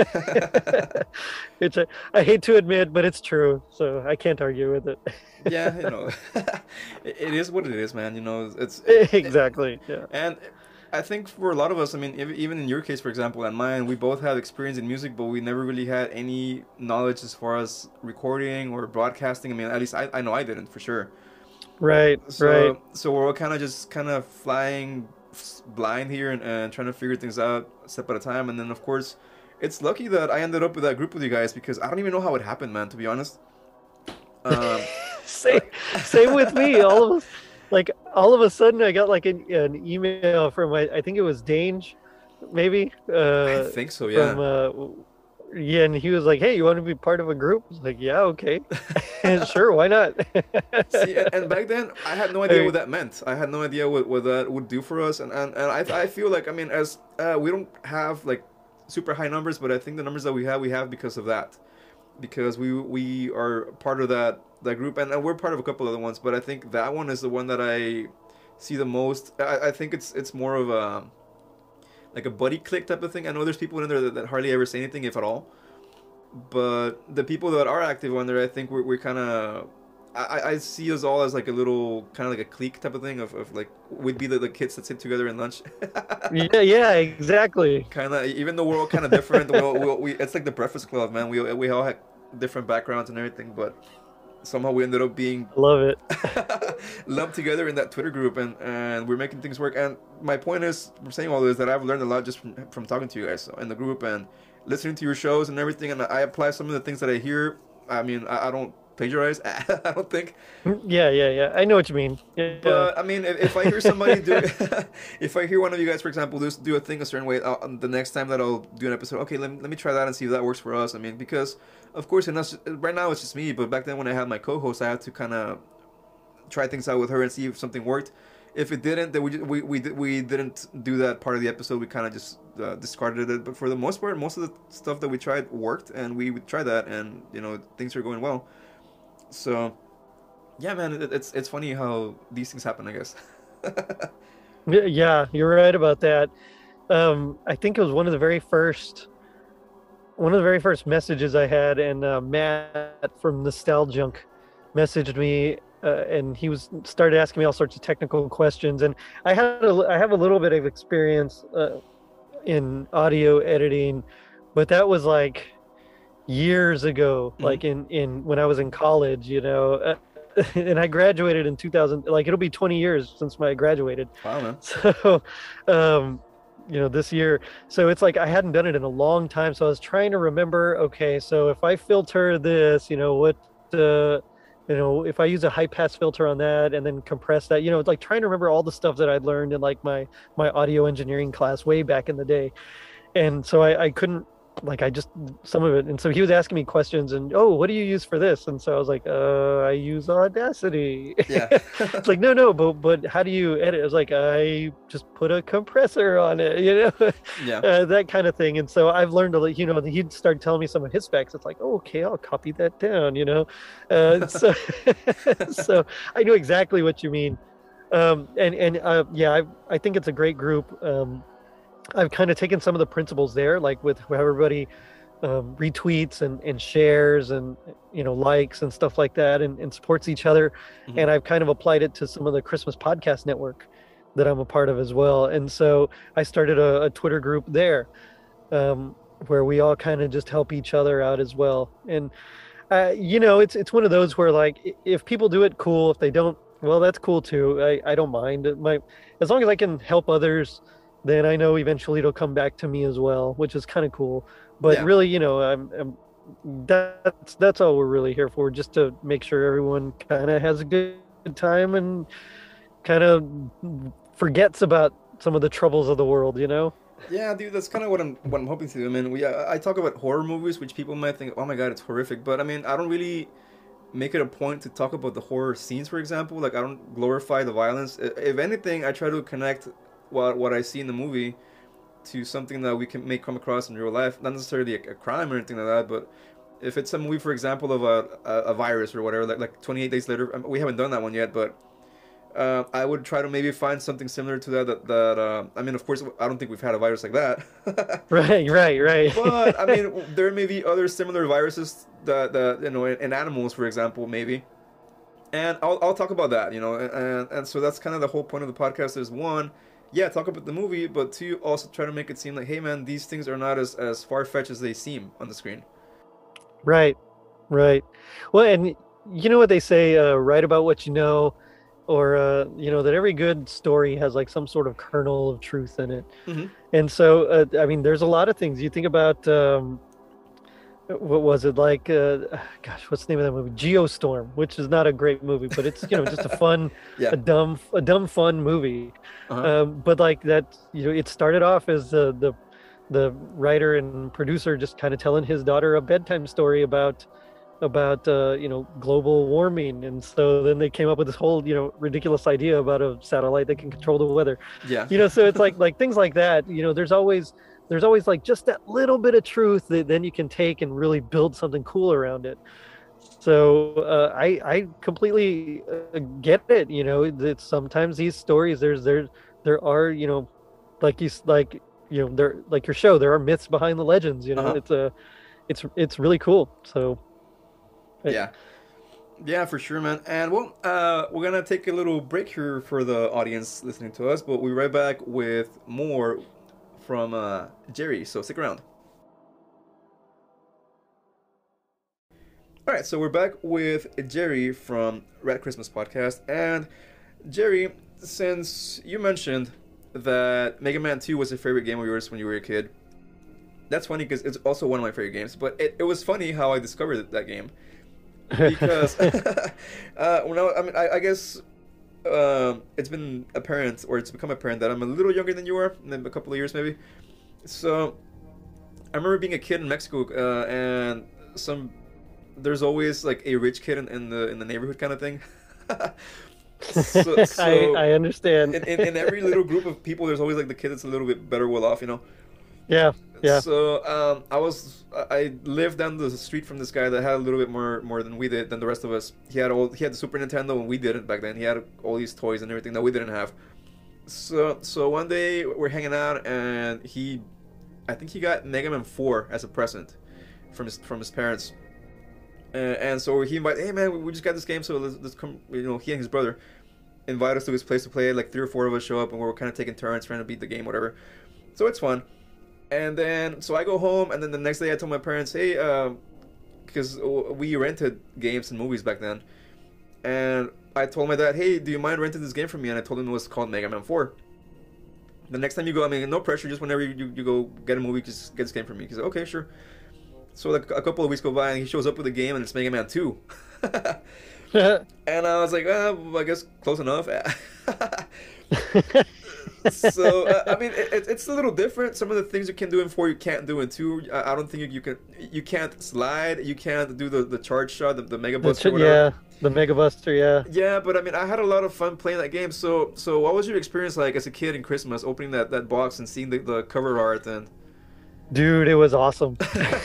it's a, I hate to admit, but it's true. So I can't argue with it. Yeah, you know, it it is what it is, man. You know, it's Exactly. Yeah. and I think for a lot of us, I mean, ev- even in your case, for example, and mine, we both had experience in music, but we never really had any knowledge as far as recording or broadcasting. I mean, at least I, I know I didn't for sure. Right. So, right. so we're all kind of just kind of flying s- blind here and, and trying to figure things out step at a time. And then, of course, it's lucky that I ended up with that group with you guys because I don't even know how it happened, man, to be honest. Um, Same, same with me. All of us, like all of a sudden, I got like an, an email from my, I think it was Dange, maybe. Uh, I think so, yeah. From uh, yeah, and he was like, "Hey, you want to be part of a group?" I was like, "Yeah, okay, sure, why not?" See, and, and back then, I had no idea what that meant. I had no idea what, what that would do for us. And, and, and I, I feel like, I mean, as uh, we don't have like super high numbers, but I think the numbers that we have, we have because of that. Because we we are part of that, that group, and, and we're part of a couple other ones, but I think that one is the one that I see the most. I, I think it's it's more of a like a buddy click type of thing. I know there's people in there that, that hardly ever say anything, if at all. But the people that are active on there, I think we're, we're kind of... I, I see us all as like a little, kind of like a clique type of thing of, of like, we'd be the, the kids that sit together in lunch. Yeah, yeah, exactly. Kind of, even though we're all kind of different, we, we, we, it's like the Breakfast Club, man. We, we all had different backgrounds and everything, but somehow we ended up being Love it. lumped together in that Twitter group, and, and we're making things work. And my point is, I'm saying all this, that I've learned a lot just from, from talking to you guys in the group and listening to your shows and everything, and I apply some of the things that I hear. I mean, I, I don't plagiarize, I don't think. Yeah, yeah, yeah. I know what you mean. Yeah. But I mean, if, if I hear somebody do, if I hear one of you guys, for example, do do a thing a certain way, I'll, the next time that I'll do an episode, okay, let me, let me try that and see if that works for us. I mean, because of course, and that's, right now it's just me, but back then when I had my co-host, I had to kind of try things out with her and see if something worked. If it didn't, then we just, we we we didn't do that part of the episode. We kind of just uh, discarded it. But for the most part, most of the stuff that we tried worked, and we would try that, and you know, things are going well. So, yeah, man, it, it's it's funny how these things happen, I guess. Yeah, you're right about that. Um, I think it was one of the very first, one of the very first messages I had, and uh, Matt from Nostalgunk messaged me, uh, and he was started asking me all sorts of technical questions, and I had a, I have a little bit of experience uh, in audio editing, but that was like years ago, mm-hmm. like in, in when I was in college, you know, uh, and I graduated in two thousand, like it'll be twenty years since I graduated. Wow, man. So, um, you know, this year. So it's like I hadn't done it in a long time. So I was trying to remember, okay, so if I filter this, you know, what, uh, you know, if I use a high pass filter on that and then compress that, you know, it's like trying to remember all the stuff that I'd learned in like my my audio engineering class way back in the day. And so I, I couldn't like I just some of it. And so he was asking me questions and oh, what do you use for this? And so I was like, uh, I use Audacity. Yeah. It's like no, no, but but how do you edit? It was like I just put a compressor on it, you know, Yeah. uh, that kind of thing. And so I've learned to, like, you know, he'd start telling me some of his specs. It's like, oh, okay, I'll copy that down, you know. Uh, so so I knew exactly what you mean. Um, and and uh, yeah, I I think it's a great group. Um, I've kind of taken some of the principles there, like with how everybody um, retweets and, and shares and you know likes and stuff like that, and, and supports each other. Mhm. And I've kind of applied it to some of the Christmas podcast network that I'm a part of as well. And so I started a, a Twitter group there, um, where we all kind of just help each other out as well. And uh, you know, it's it's one of those where like i- if people do it, cool. If they don't, well, that's cool too. I, I don't mind. It might, as long as I can help others, then I know eventually it'll come back to me as well, which is kind of cool. But Yeah. really, you know, I'm, I'm that's that's all we're really here for, just to make sure everyone kind of has a good time and kind of forgets about some of the troubles of the world, you know? Yeah, dude, that's kind of what I'm what I'm hoping to do. I mean, we I, I talk about horror movies, which people might think, oh my god, it's horrific. But I mean, I don't really make it a point to talk about the horror scenes, for example. Like, I don't glorify the violence. I- If anything, I try to connect what what I see in the movie to something that we can may come across in real life. Not necessarily a, a crime or anything like that, but if it's a movie, for example, of a a, a virus or whatever, like like twenty-eight Days Later. um, We haven't done that one yet, but uh, I would try to maybe find something similar to that. That, that uh, I mean, of course, I don't think we've had a virus like that. Right, right, right. But I mean, there may be other similar viruses that, that you know, in, in animals, for example, maybe. And I'll, I'll talk about that, you know, and, and so that's kind of the whole point of the podcast is one, yeah, talk about the movie, but two, also try to make it seem like, hey man, these things are not as, as far-fetched as they seem on the screen. Right, right. Well, and you know what they say, uh, write about what you know, or uh, you know that every good story has like some sort of kernel of truth in it. Mm-hmm. And so, uh, I mean, there's a lot of things. You think about, um, what was it like? Uh, gosh, what's the name of that movie? Geostorm, which is not a great movie, but it's you know just a fun, Yeah. a dumb, a dumb fun movie. Uh-huh. Um, but like that, you know, it started off as the the the writer and producer just kind of telling his daughter a bedtime story about about uh, you know global warming, and so then they came up with this whole you know ridiculous idea about a satellite that can control the weather. Yeah. You know, so it's like like things like that. You know, there's always there's always like just that little bit of truth that then you can take and really build something cool around it. So uh, I I completely uh, get it. You know, that sometimes these stories there's there there are you know, like you s- like you know there like your show there are myths behind the legends. You know, Uh-huh. it's a it's it's really cool. So I- Yeah. Yeah, for sure, man. And well, uh, we're gonna take a little break here for the audience listening to us, but we'll be right back with more from uh, Jerry. So stick around. All right, so we're back with Jerry from Red Christmas Podcast, and Jerry, since you mentioned that Mega Man two was your favorite game of yours when you were a kid, that's funny because it's also one of my favorite games. But it, it was funny how I discovered that game because uh, when I, I mean, I, I guess um, it's been apparent, or it's become apparent that I'm a little younger than you are, maybe a couple of years maybe. So I remember being a kid in Mexico, uh, and some there's always like a rich kid in, in the in the neighborhood kind of thing. so, so I I understand. in, in, in every little group of people, there's always like the kid that's a little bit better well off, you know. Yeah, yeah. So um, I was I lived down the street from this guy that had a little bit more more than we did than the rest of us. He had all he had the Super Nintendo and we didn't back then. He had all these toys and everything that we didn't have. So so one day we're hanging out and he, I think he got Mega Man four as a present from his from his parents. Uh, and so he invited, hey man, we, we just got this game, so let's, let's come. You know, he and his brother invite us to his place to play. Like three or four of us show up and we're kind of taking turns trying to beat the game, whatever. So it's fun. And then, so I go home, and then the next day I told my parents, hey, because uh, we rented games and movies back then. And I told my dad, hey, do you mind renting this game for me? And I told him it was called Mega Man four. The next time you go, I mean, no pressure. Just whenever you, you go get a movie, just get this game for me. He's like, okay, sure. So like a couple of weeks go by, and he shows up with a game, and it's Mega Man two. And I was like, uh, well, I guess close enough. So uh, I mean, it, it's a little different. Some of the things you can do in four, you can't do in two. I, I don't think you, you can. You can't slide. You can't do the, the charge shot, the, the Mega Buster. The, yeah, the Mega Buster. Yeah. Yeah, but I mean, I had a lot of fun playing that game. So, so what was your experience like as a kid in Christmas, opening that, that box and seeing the, the cover art and? Dude, it was awesome.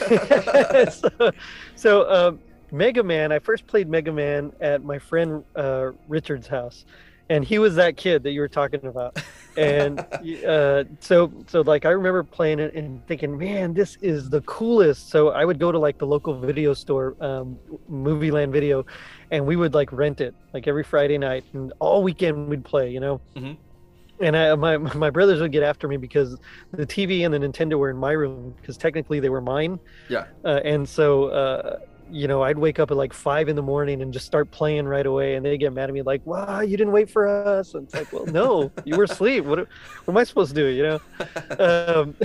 so, so um, Mega Man. I first played Mega Man at my friend uh, Richard's house. And he was that kid that you were talking about. And uh, so, so like, I remember playing it and thinking, man, this is the coolest. So I would go to like the local video store, um, Movie Land Video, and we would like rent it like every Friday night, and all weekend we'd play, you know? Mm-hmm. And I, my my brothers would get after me because the T V and the Nintendo were in my room, because technically they were mine. Yeah. Uh, and so, uh, you know, I'd wake up at like five in the morning and just start playing right away, and they get mad at me like, "Wow, you didn't wait for us." And it's like, "Well, no, you were asleep. What, what am I supposed to do?" You know. Um,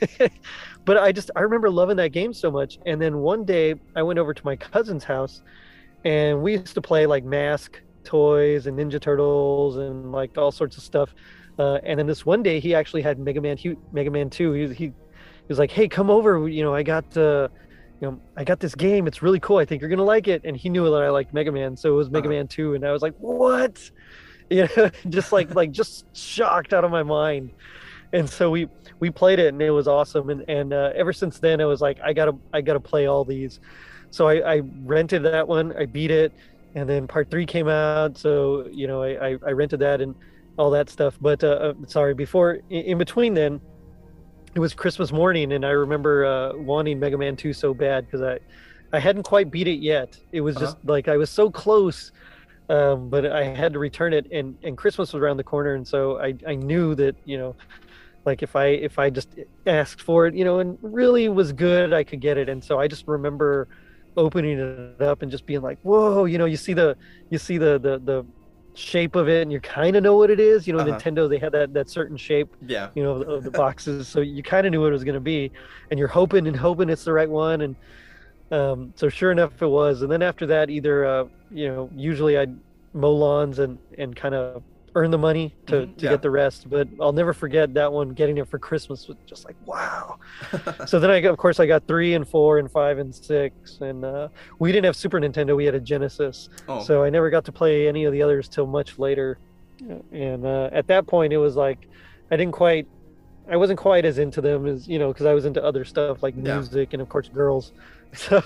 but I just I remember loving that game so much. And then one day I went over to my cousin's house, and we used to play like Mask toys and Ninja Turtles and like all sorts of stuff. Uh, and then this one day he actually had Mega Man, he, Mega Man two. He, he he was like, "Hey, come over. You know, I got." Uh, You know, I got this game. It's really cool. I think you're gonna like it. And he knew that I liked Mega Man, so it was Mega uh-huh. Man two. And I was like, "What?" You know, just like like just shocked out of my mind. And so we we played it, and it was awesome. And and uh, ever since then, I was like, I gotta I gotta play all these. So I, I rented that one. I beat it, and then part three came out. So you know, I I, I rented that and all that stuff. But uh, sorry, before in, in between then. It was Christmas morning, and I remember uh, wanting Mega Man two so bad because I, I hadn't quite beat it yet. It was just uh-huh. like I was so close, um, but I had to return it, and, and Christmas was around the corner, and so I, I knew that, you know, like if I if I just asked for it, you know, and really was good, I could get it. And so I just remember opening it up and just being like, whoa, you know, you see the you see the the the shape of it, and you kind of know what it is. You know, uh-huh. Nintendo, they had that that certain shape, yeah, you know, of, of the boxes, so you kind of knew what it was going to be, and you're hoping and hoping it's the right one. And um so sure enough it was. And then after that, either uh you know, usually I'd mow lawns and and kind of earn the money to, mm-hmm. to yeah. get the rest. But I'll never forget that one, getting it for Christmas was just like, wow. So then I got, of course I got three and four and five and six, and uh we didn't have Super Nintendo, we had a Genesis. Oh. So I never got to play any of the others till much later. And uh at that point it was like I didn't quite I wasn't quite as into them as, you know, because I was into other stuff like yeah. music and of course girls. So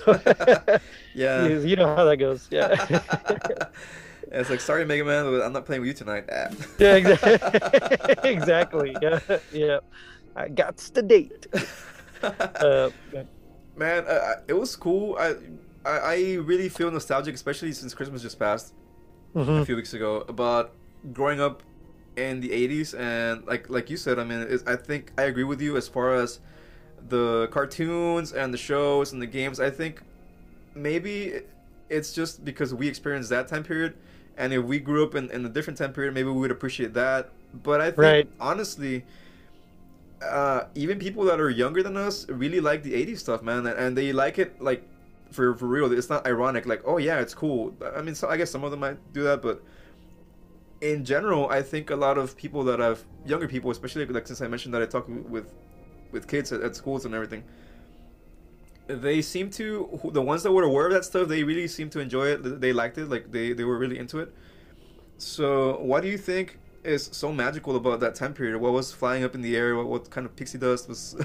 yeah, you, you know how that goes. Yeah. It's like, sorry, Mega Man, but I'm not playing with you tonight. Ah. Yeah, exactly. Exactly. Yeah, yeah. I got the date. uh, Man, uh, it was cool. I, I, I really feel nostalgic, especially since Christmas just passed mm-hmm. a few weeks ago, about growing up in the eighties. And like, like you said, I mean, it's, I think I agree with you as far as the cartoons and the shows and the games. I think maybe it's just because we experienced that time period. And if we grew up in, in a different time period, maybe we would appreciate that. But I think, right. honestly, uh, even people that are younger than us really like the eighties stuff, man. And they like it, like, for for real. It's not ironic, like, oh, yeah, it's cool. I mean, so I guess some of them might do that. But in general, I think a lot of people that have, younger people, especially, like, since I mentioned that I talk with, with kids at, at schools and everything, they seem to, the ones that were aware of that stuff, they really seem to enjoy it. They liked it, like they, they were really into it. So what do you think is so magical about that time period? What was flying up in the air? What, what kind of pixie dust was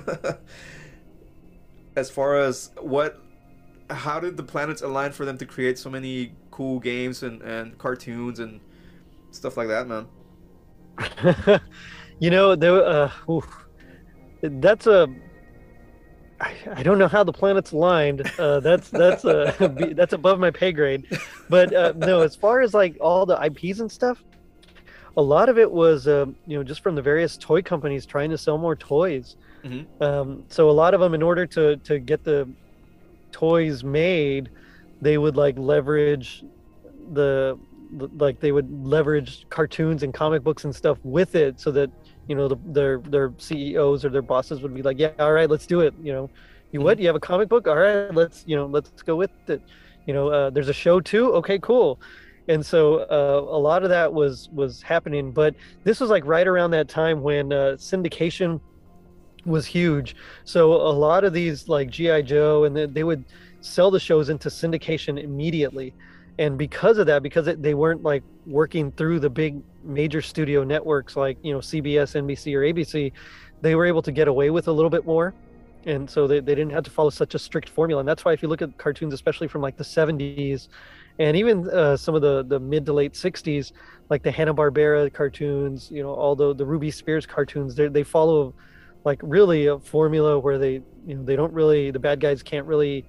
as far as what, how did the planets align for them to create so many cool games and, and cartoons and stuff like that, man? You know, there, uh, oof, that's a, I, I don't know how the planets aligned. Uh, that's that's uh, that's above my pay grade. But uh, no, as far as like all the I Ps and stuff, a lot of it was uh, you know, just from the various toy companies trying to sell more toys. Mm-hmm. Um, so a lot of them, in order to to get the toys made, they would like leverage the like they would leverage cartoons and comic books and stuff with it, so that you know, the, their their C E Os or their bosses would be like, yeah, all right, let's do it. You know, you Mhm. what? You have a comic book? All right, let's you know, let's go with it. You know, uh, there's a show too. Okay, cool. And so uh, a lot of that was was happening, but this was like right around that time when uh, syndication was huge. So a lot of these like G I. Joe, and then they would sell the shows into syndication immediately. And because of that, because it, they weren't like working through the big major studio networks like, you know, C B S, N B C, or A B C, they were able to get away with a little bit more. And so they, they didn't have to follow such a strict formula. And that's why if you look at cartoons, especially from like the seventies and even uh, some of the, the mid to late sixties, like the Hanna-Barbera cartoons, you know, all the, the Ruby Spears cartoons, they they follow like really a formula where they, you know, they don't really, the bad guys can't really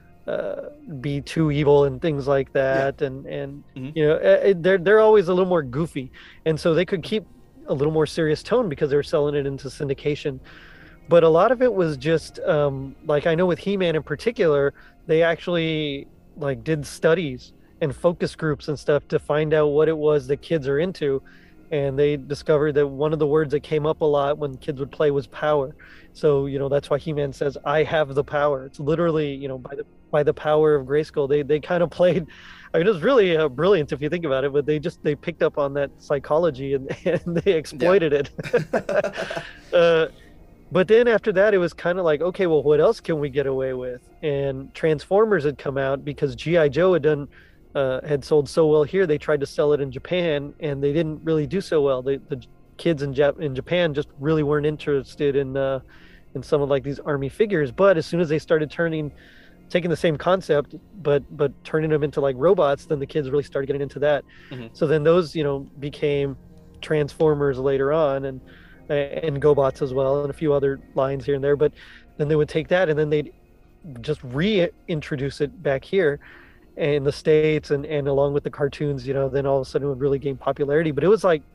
uh, be too evil and things like that. Yeah. And, and Mhm. you know, it, they're, they're always a little more goofy. And so they could keep a little more serious tone because they were selling it into syndication. But a lot of it was just um, like, I know with He-Man in particular, they actually like did studies and focus groups and stuff to find out what it was that kids are into. And they discovered that one of the words that came up a lot when kids would play was power. So, you know, that's why He-Man says, I have the power. It's literally, you know, by the by the power of Grayskull. They they kind of played, I mean, it was really uh, brilliant if you think about it, but they just, they picked up on that psychology and, and they exploited Yeah. it. uh, but then after that, it was kind of like, okay, well, what else can we get away with? And Transformers had come out because G I. Joe had done, uh, had sold so well here. They tried to sell it in Japan, and they didn't really do so well. They, the kids in, Jap- in Japan just really weren't interested in uh, in some of like these army figures. But as soon as they started turning, taking the same concept, but but turning them into like robots, then the kids really started getting into that. Mhm. So then those, you know, became Transformers later on, and and GoBots as well, and a few other lines here and there. But then they would take that and then they'd just reintroduce it back here in the States, and, and along with the cartoons, you know, then all of a sudden it would really gain popularity. But it was like,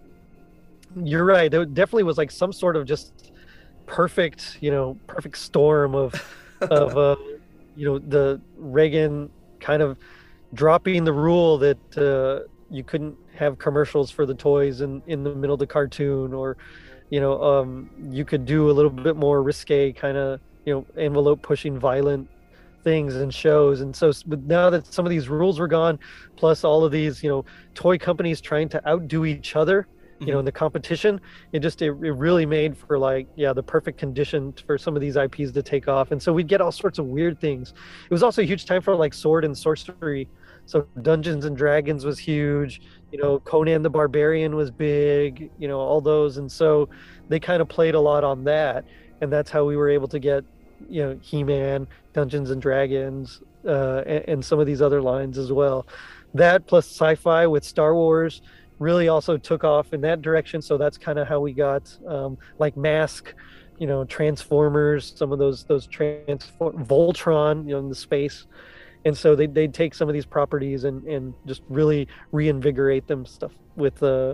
you're right, there definitely was like some sort of just perfect, you know, perfect storm of, of, uh, you know, the Reagan kind of dropping the rule that uh, you couldn't have commercials for the toys in, in the middle of the cartoon, or, you know, um, you could do a little bit more risque kind of, you know, envelope pushing violent things and shows. And so but now that some of these rules were gone, plus all of these, you know, toy companies trying to outdo each other, you know, in the competition, it just, it, it really made for like, yeah, the perfect condition for some of these I Ps to take off. And so we'd get all sorts of weird things. It was also a huge time for like sword and sorcery. So Dungeons and Dragons was huge, you know, Conan the Barbarian was big, you know, all those. And so they kind of played a lot on that. And that's how we were able to get, you know, He-Man, Dungeons and Dragons, uh, and, and some of these other lines as well. That plus sci-fi with Star Wars really also took off in that direction. So that's kind of how we got um, like Mask, you know, Transformers, some of those those transform Voltron, you know, in the space. And so they they'd take some of these properties and and just really reinvigorate them stuff with uh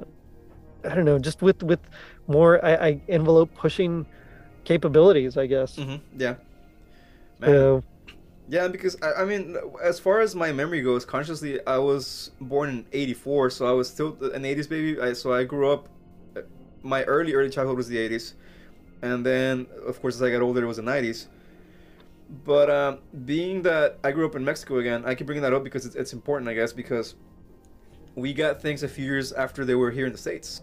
I don't know, just with with more I, I envelope pushing capabilities, I guess. Mm-hmm. Yeah. Man. So, Yeah, because I, I mean, as far as my memory goes, consciously, I was born in eighty-four, so I was still an eighties baby. I, so I grew up, my early, early childhood was the eighties. And then, of course, as I got older, it was the nineties. But um, being that I grew up in Mexico again, I keep bringing that up because it's, it's important, I guess, because we got things a few years after they were here in the States.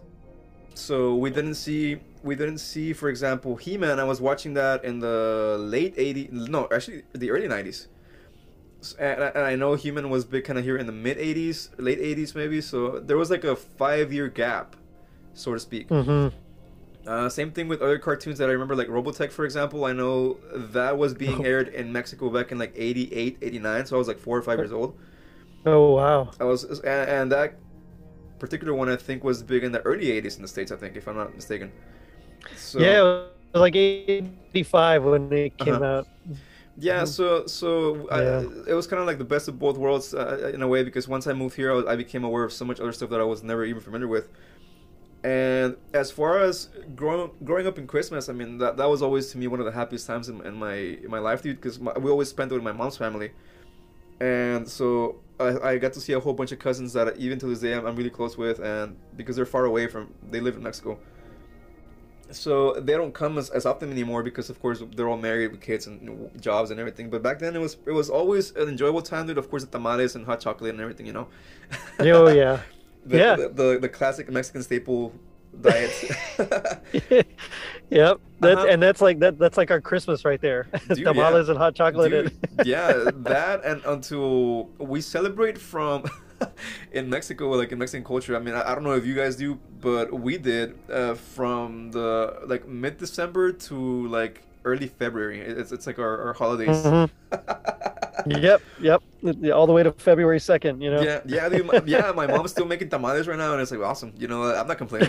So we didn't see, we didn't see, for example, He-Man. I was watching that in the late eighties, no, actually the early nineties. And I, and I know He-Man was big kind of here in the mid eighties, late eighties maybe. So there was like a five-year gap, so to speak. mm-hmm. Uh, same thing with other cartoons that I remember, like Robotech, for example. I know that was being aired in Mexico back in like eighty-eight, eighty-nine, so I was like four or five years old. Oh, wow. I was, and, and that particular one I think was big in the early eighties in the States, I think, if I'm not mistaken. So, yeah, it was like eighty-five when it came uh-huh. out. Yeah, so so yeah. I, it was kind of like the best of both worlds uh, in a way, because once I moved here, I, was, I became aware of so much other stuff that I was never even familiar with. And as far as growing growing up in Christmas, I mean, that that was always to me one of the happiest times in, in my in my life, dude, because we always spent it with my mom's family. And so I, I got to see a whole bunch of cousins that even to this day I'm, I'm really close with, and because they're far away from, they live in Mexico. So they don't come as, as often anymore because of course they're all married with kids and you know, jobs and everything. But back then it was it was always an enjoyable time, dude. Of course the tamales and hot chocolate and everything, you know. Oh yeah, the, yeah. the, the the classic Mexican staple diet. Yep. That's Uh-huh. and that's like that. That's like our Christmas right there. Dude, Tamales yeah. and hot chocolate. Dude, And yeah, that and until we celebrate from in Mexico, like in Mexican culture. I mean, I, I don't know if you guys do, but we did uh, from the like mid December to like early February. It's it's like our, our holidays. Mhm. Yep, yep. All the way to February second. You know. Yeah, yeah, dude, my- yeah. My mom's still making tamales right now, and it's like awesome. You know, I'm not complaining.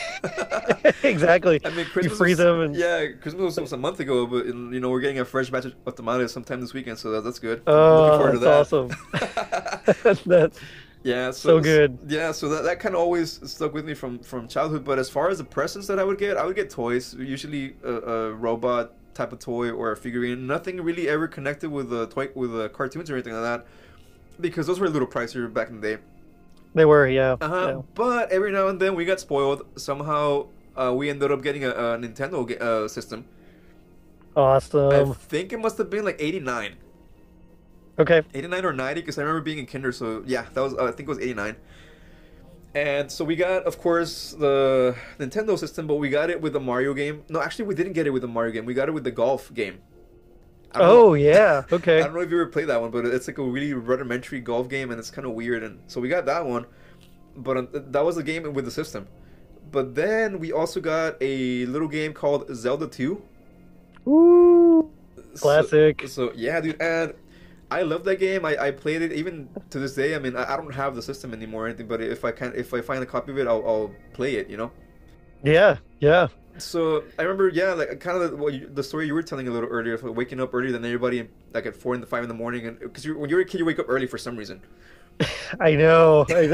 Exactly. I mean, You Christmas freeze was, them and yeah, Christmas was, was a month ago, but you know we're getting a fresh batch of tamales sometime this weekend, so that, that's good. Looking forward oh, to that's that. awesome. That's Yeah, so so good. Yeah, so that, that kind of always stuck with me from from childhood. But as far as the presents that I would get, I would get toys, usually a, a robot type of toy or a figurine. Nothing really ever connected with the toy with the cartoons or anything like that, because those were a little pricier back in the day. They were, yeah. Uh-huh. yeah. But every now and then we got spoiled. Somehow uh, we ended up getting a, a Nintendo ga- uh, system. I Awesome. think it must have been like eighty-nine. Okay. eighty-nine or ninety, because I remember being in kinder, so yeah, that was uh, I think it was eighty-nine. And so we got, of course, the Nintendo system, but we got it with the Mario game. No, actually, we didn't get it with the Mario game. We got it with the golf game. I don't Oh know, yeah. I Okay. don't know if you ever played that one, but it's like a really rudimentary golf game, and it's kind of weird. And so we got that one, but um, that was the game with the system. But then we also got a little game called Zelda two. Woo. So- Classic. So, yeah, dude, and I love that game. I, I played it even to this day. I mean, I, I don't have the system anymore or anything, but if I can, if I find a copy of it, I'll, I'll play it. You know. Yeah. Yeah. So I remember, yeah, like kind of the, what you, the story you were telling a little earlier, of like, waking up earlier than everybody, like at four in the five in the morning, and because when you're a kid, you wake up early for some reason, I know. and,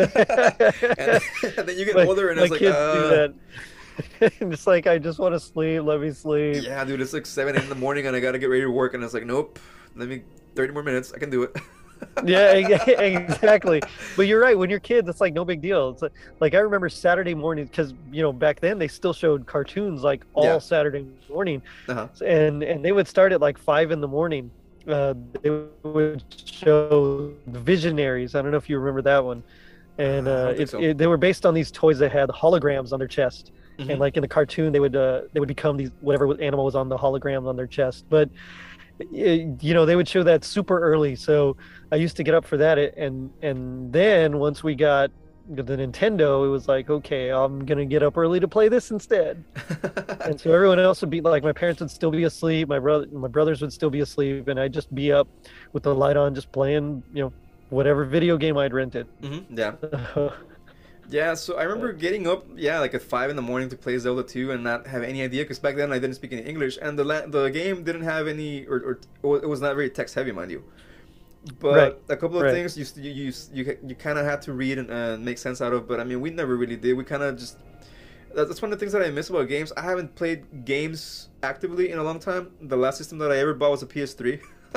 and then you get my, older, and my it's like, kids uh, do that. And it's like I just want to sleep. Let me sleep. yeah, dude, it's like seven eight in the morning, and I gotta get ready to work, and it's like, nope, let me thirty more minutes, I can do it. Yeah, e- exactly. But you're right. When you're kids, it's like no big deal. It's like, like I remember Saturday morning because you know back then they still showed cartoons like all Yeah. Saturday morning, Uh-huh. and and they would start at like five in the morning. Uh, they would show the Visionaries. I don't know if you remember that one. And I don't uh, think it, so. it, they were based on these toys that had holograms on their chest. Mhm. And like in the cartoon, they would uh, they would become these whatever animal was on the hologram on their chest. But eh, you know they would show that super early, so I used to get up for that. And and then once we got the Nintendo, it was like, okay, I'm gonna get up early to play this instead. And so everyone else would be like, my parents would still be asleep, my brother, my brothers would still be asleep, and I'd just be up with the light on, just playing, you know, whatever video game I'd rented. Mhm, yeah. Yeah, so I remember getting up, yeah, like at five in the morning to play Zelda two and not have any idea, because back then I didn't speak any English, and the la- the game didn't have any, or, or or it was not very text heavy, mind you. But Right, a couple of right. things you you you you, you kind of had to read and uh, make sense out of, but I mean we never really did. We kind of just that- that's one of the things that I miss about games. I haven't played games actively in a long time. The last system that I ever bought was a P S three.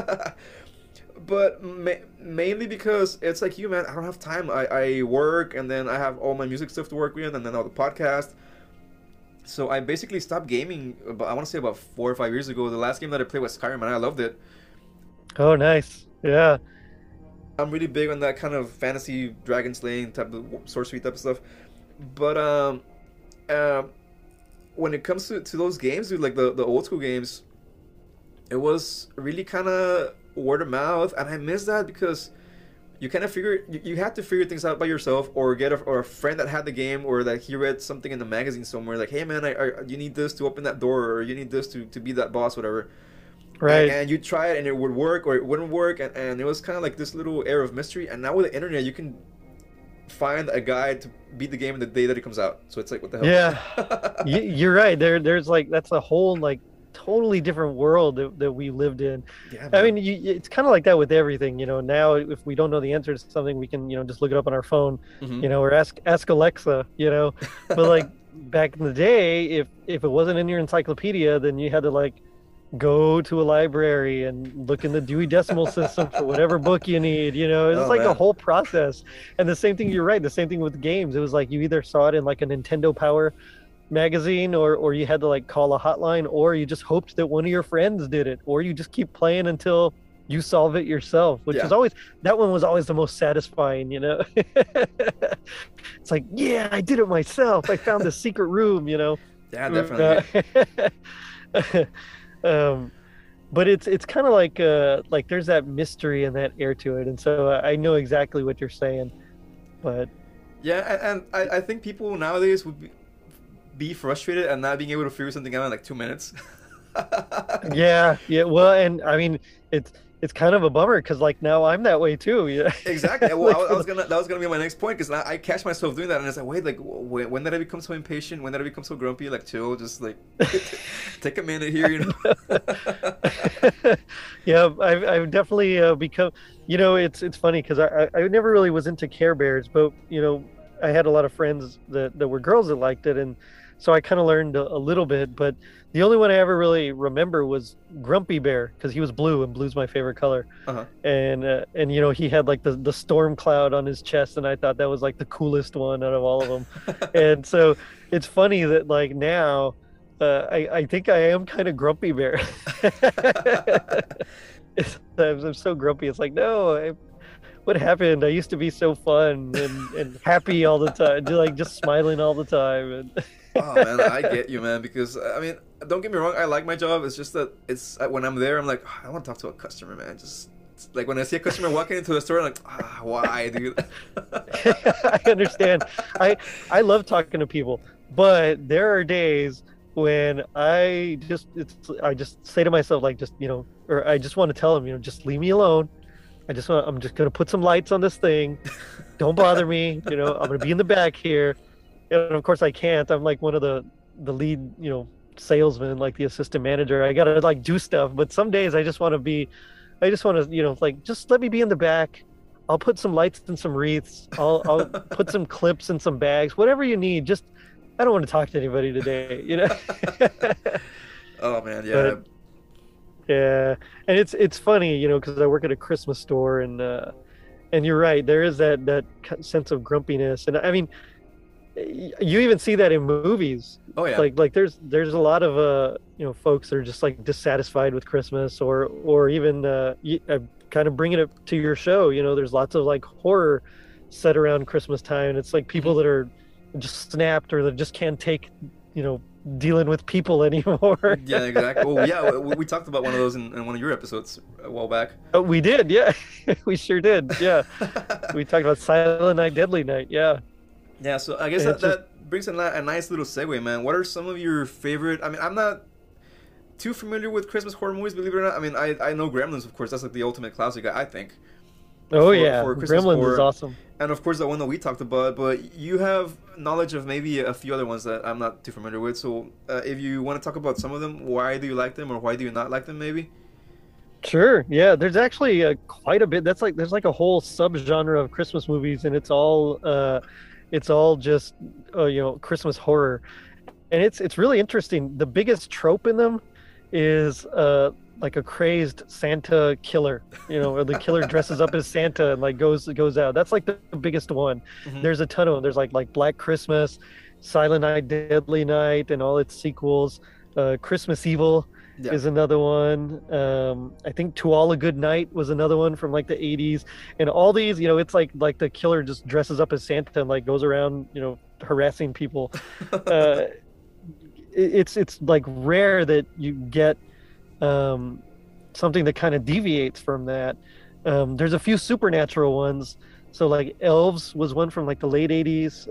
But ma- mainly because it's like you, man. I don't have time. I, I work, and then I have all my music stuff to work with, and then all the podcast. So I basically stopped gaming. About, I want to say about four or five years ago. The last game that I played was Skyrim, and I loved it. Oh, nice. Yeah. I'm really big on that kind of fantasy dragon slaying type of sorcery type of stuff. But um, um, when it comes to, to those games, dude, like the, the old school games, it was really kind of word of mouth, and I miss that because you kind of figure you, you had to figure things out by yourself, or get a, or a friend that had the game, or that he read something in the magazine somewhere, like, hey man, I, I you need this to open that door, or you need this to, to be that boss, whatever. Right. And, and you try it, and it would work or it wouldn't work, and, and it was kind of like this little air of mystery. And now with the internet, you can find a guide to beat the game the day that it comes out. So it's like, what the hell? Yeah. Y- You're right. There, there's like that's a whole like totally different world that, that we lived in. Yeah, I man. mean, you, it's kind of like that with everything. You know, now if we don't know the answer to something, we can you know just look it up on our phone. Mhm. You know, or ask ask Alexa. You know, but like back in the day, if if it wasn't in your encyclopedia, then you had to like go to a library and look in the Dewey Decimal System for whatever book you need. You know, it's Oh, like a man. whole process. And the same thing, you're right. The same thing with games. It was like you either saw it in like a Nintendo Power magazine, or or you had to like call a hotline, or you just hoped that one of your friends did it, or you just keep playing until you solve it yourself, which Yeah. is always, that one was always the most satisfying, you know. It's like, yeah, I did it myself. I found the secret room, you know. Yeah, definitely. Uh, um, but it's it's kind of like uh like there's that mystery and that air to it, and so uh, I know exactly what you're saying. But Yeah, and, and I, I think people nowadays would be, be frustrated at not being able to figure something out in like two minutes. yeah, yeah, well, and I mean, it's it's kind of a bummer because like now I'm that way too. Yeah, Exactly. Well, like I, was- I for was the, gonna that was gonna be my next point because I, I catch myself doing that and it's like, wait, like, when, when did I become so impatient? When did I become so grumpy? Like, chill, just like take a minute here, you know. yeah, I've I've definitely uh, become. You know, it's it's funny because I, I I never really was into Care Bears, but you know, I had a lot of friends that that were girls that liked it, and so I kind of learned a, a little bit. But the only one I ever really remember was Grumpy Bear because he was blue, and blue's my favorite color. Uh-huh. And uh, and you know, he had like the the storm cloud on his chest, and I thought that was like the coolest one out of all of them. And so it's funny that like now. Uh, I, I think I am kind of grumpy bear. It's, I'm, I'm so grumpy. It's like, no, I, what happened? I used to be so fun and, and happy all the time, just like just smiling all the time. And Oh man, I get you, man. Because I mean, don't get me wrong, I like my job. It's just that it's when I'm there, I'm like, "Oh, I want to talk to a customer, man. Just like when I see a customer walking into a store, I'm like, ah, why, dude? I understand. I I love talking to people, but there are days when I just it's I just say to myself like just you know or I just want to tell them you know just leave me alone. I just want I'm just gonna put some lights on this thing. Don't bother me. You know I'm gonna be in the back here, and of course I can't. I'm like one of the the lead you know salesman, like the assistant manager. I gotta like do stuff, but some days I just want to be. I just want to you know like just let me be in the back. I'll put some lights and some wreaths. I'll I'll put some clips in some bags. Whatever you need. Just I don't want to talk to anybody today, you know. Oh man, yeah. But yeah, and it's it's funny, you know, because I work at a Christmas store, and uh, and you're right, there is that that k- sense of grumpiness, and I mean, y- you even see that in movies. Oh yeah. Like like there's there's a lot of uh you know folks that are just like dissatisfied with Christmas, or or even uh, y- uh kind of bringing it to your show. You know, there's lots of like horror set around Christmas time, and it's like people that are just snapped or that just can't take you know dealing with people anymore. Yeah, exactly. Well, yeah, we, we talked about one of those in, in one of your episodes a while back. Oh, we did, yeah. We sure did, yeah. We talked about Silent Night, Deadly Night, yeah. Yeah, so I guess And that, it's just- that brings a, ni- a nice little segue, man. What are some of your favorite? I mean, I'm not too familiar with Christmas horror movies, believe it or not. I mean, I, I know Gremlins, of course. That's like the ultimate classic, I think. Oh for- yeah, for Christmas Gremlins horror. is awesome. And of course, the one that we talked about. But you have knowledge of maybe a few other ones that I'm not too familiar with. So uh, if you want to talk about some of them, why do you like them or why do you not like them, maybe? Sure, yeah. There's actually uh, quite a bit. That's like there's like a whole subgenre of Christmas movies, and it's all uh, it's all just uh, you know Christmas horror, and it's it's really interesting. The biggest trope in them is uh, like a crazed Santa killer, you know, or the killer dresses up as Santa and like goes goes out. That's like the, the biggest one. Mhm. There's a ton of them. There's like like Black Christmas, Silent Night, Deadly Night, and all its sequels. Uh, Christmas Evil Yeah. is another one. Um, I think To All a Good Night was another one from like the eighties. And all these, you know, it's like like the killer just dresses up as Santa and like goes around, you know, harassing people. Uh, it- it's it's like rare that you get um, something that kind of deviates from that. Um, there's a few supernatural ones. So like Elves was one from like the late eighties.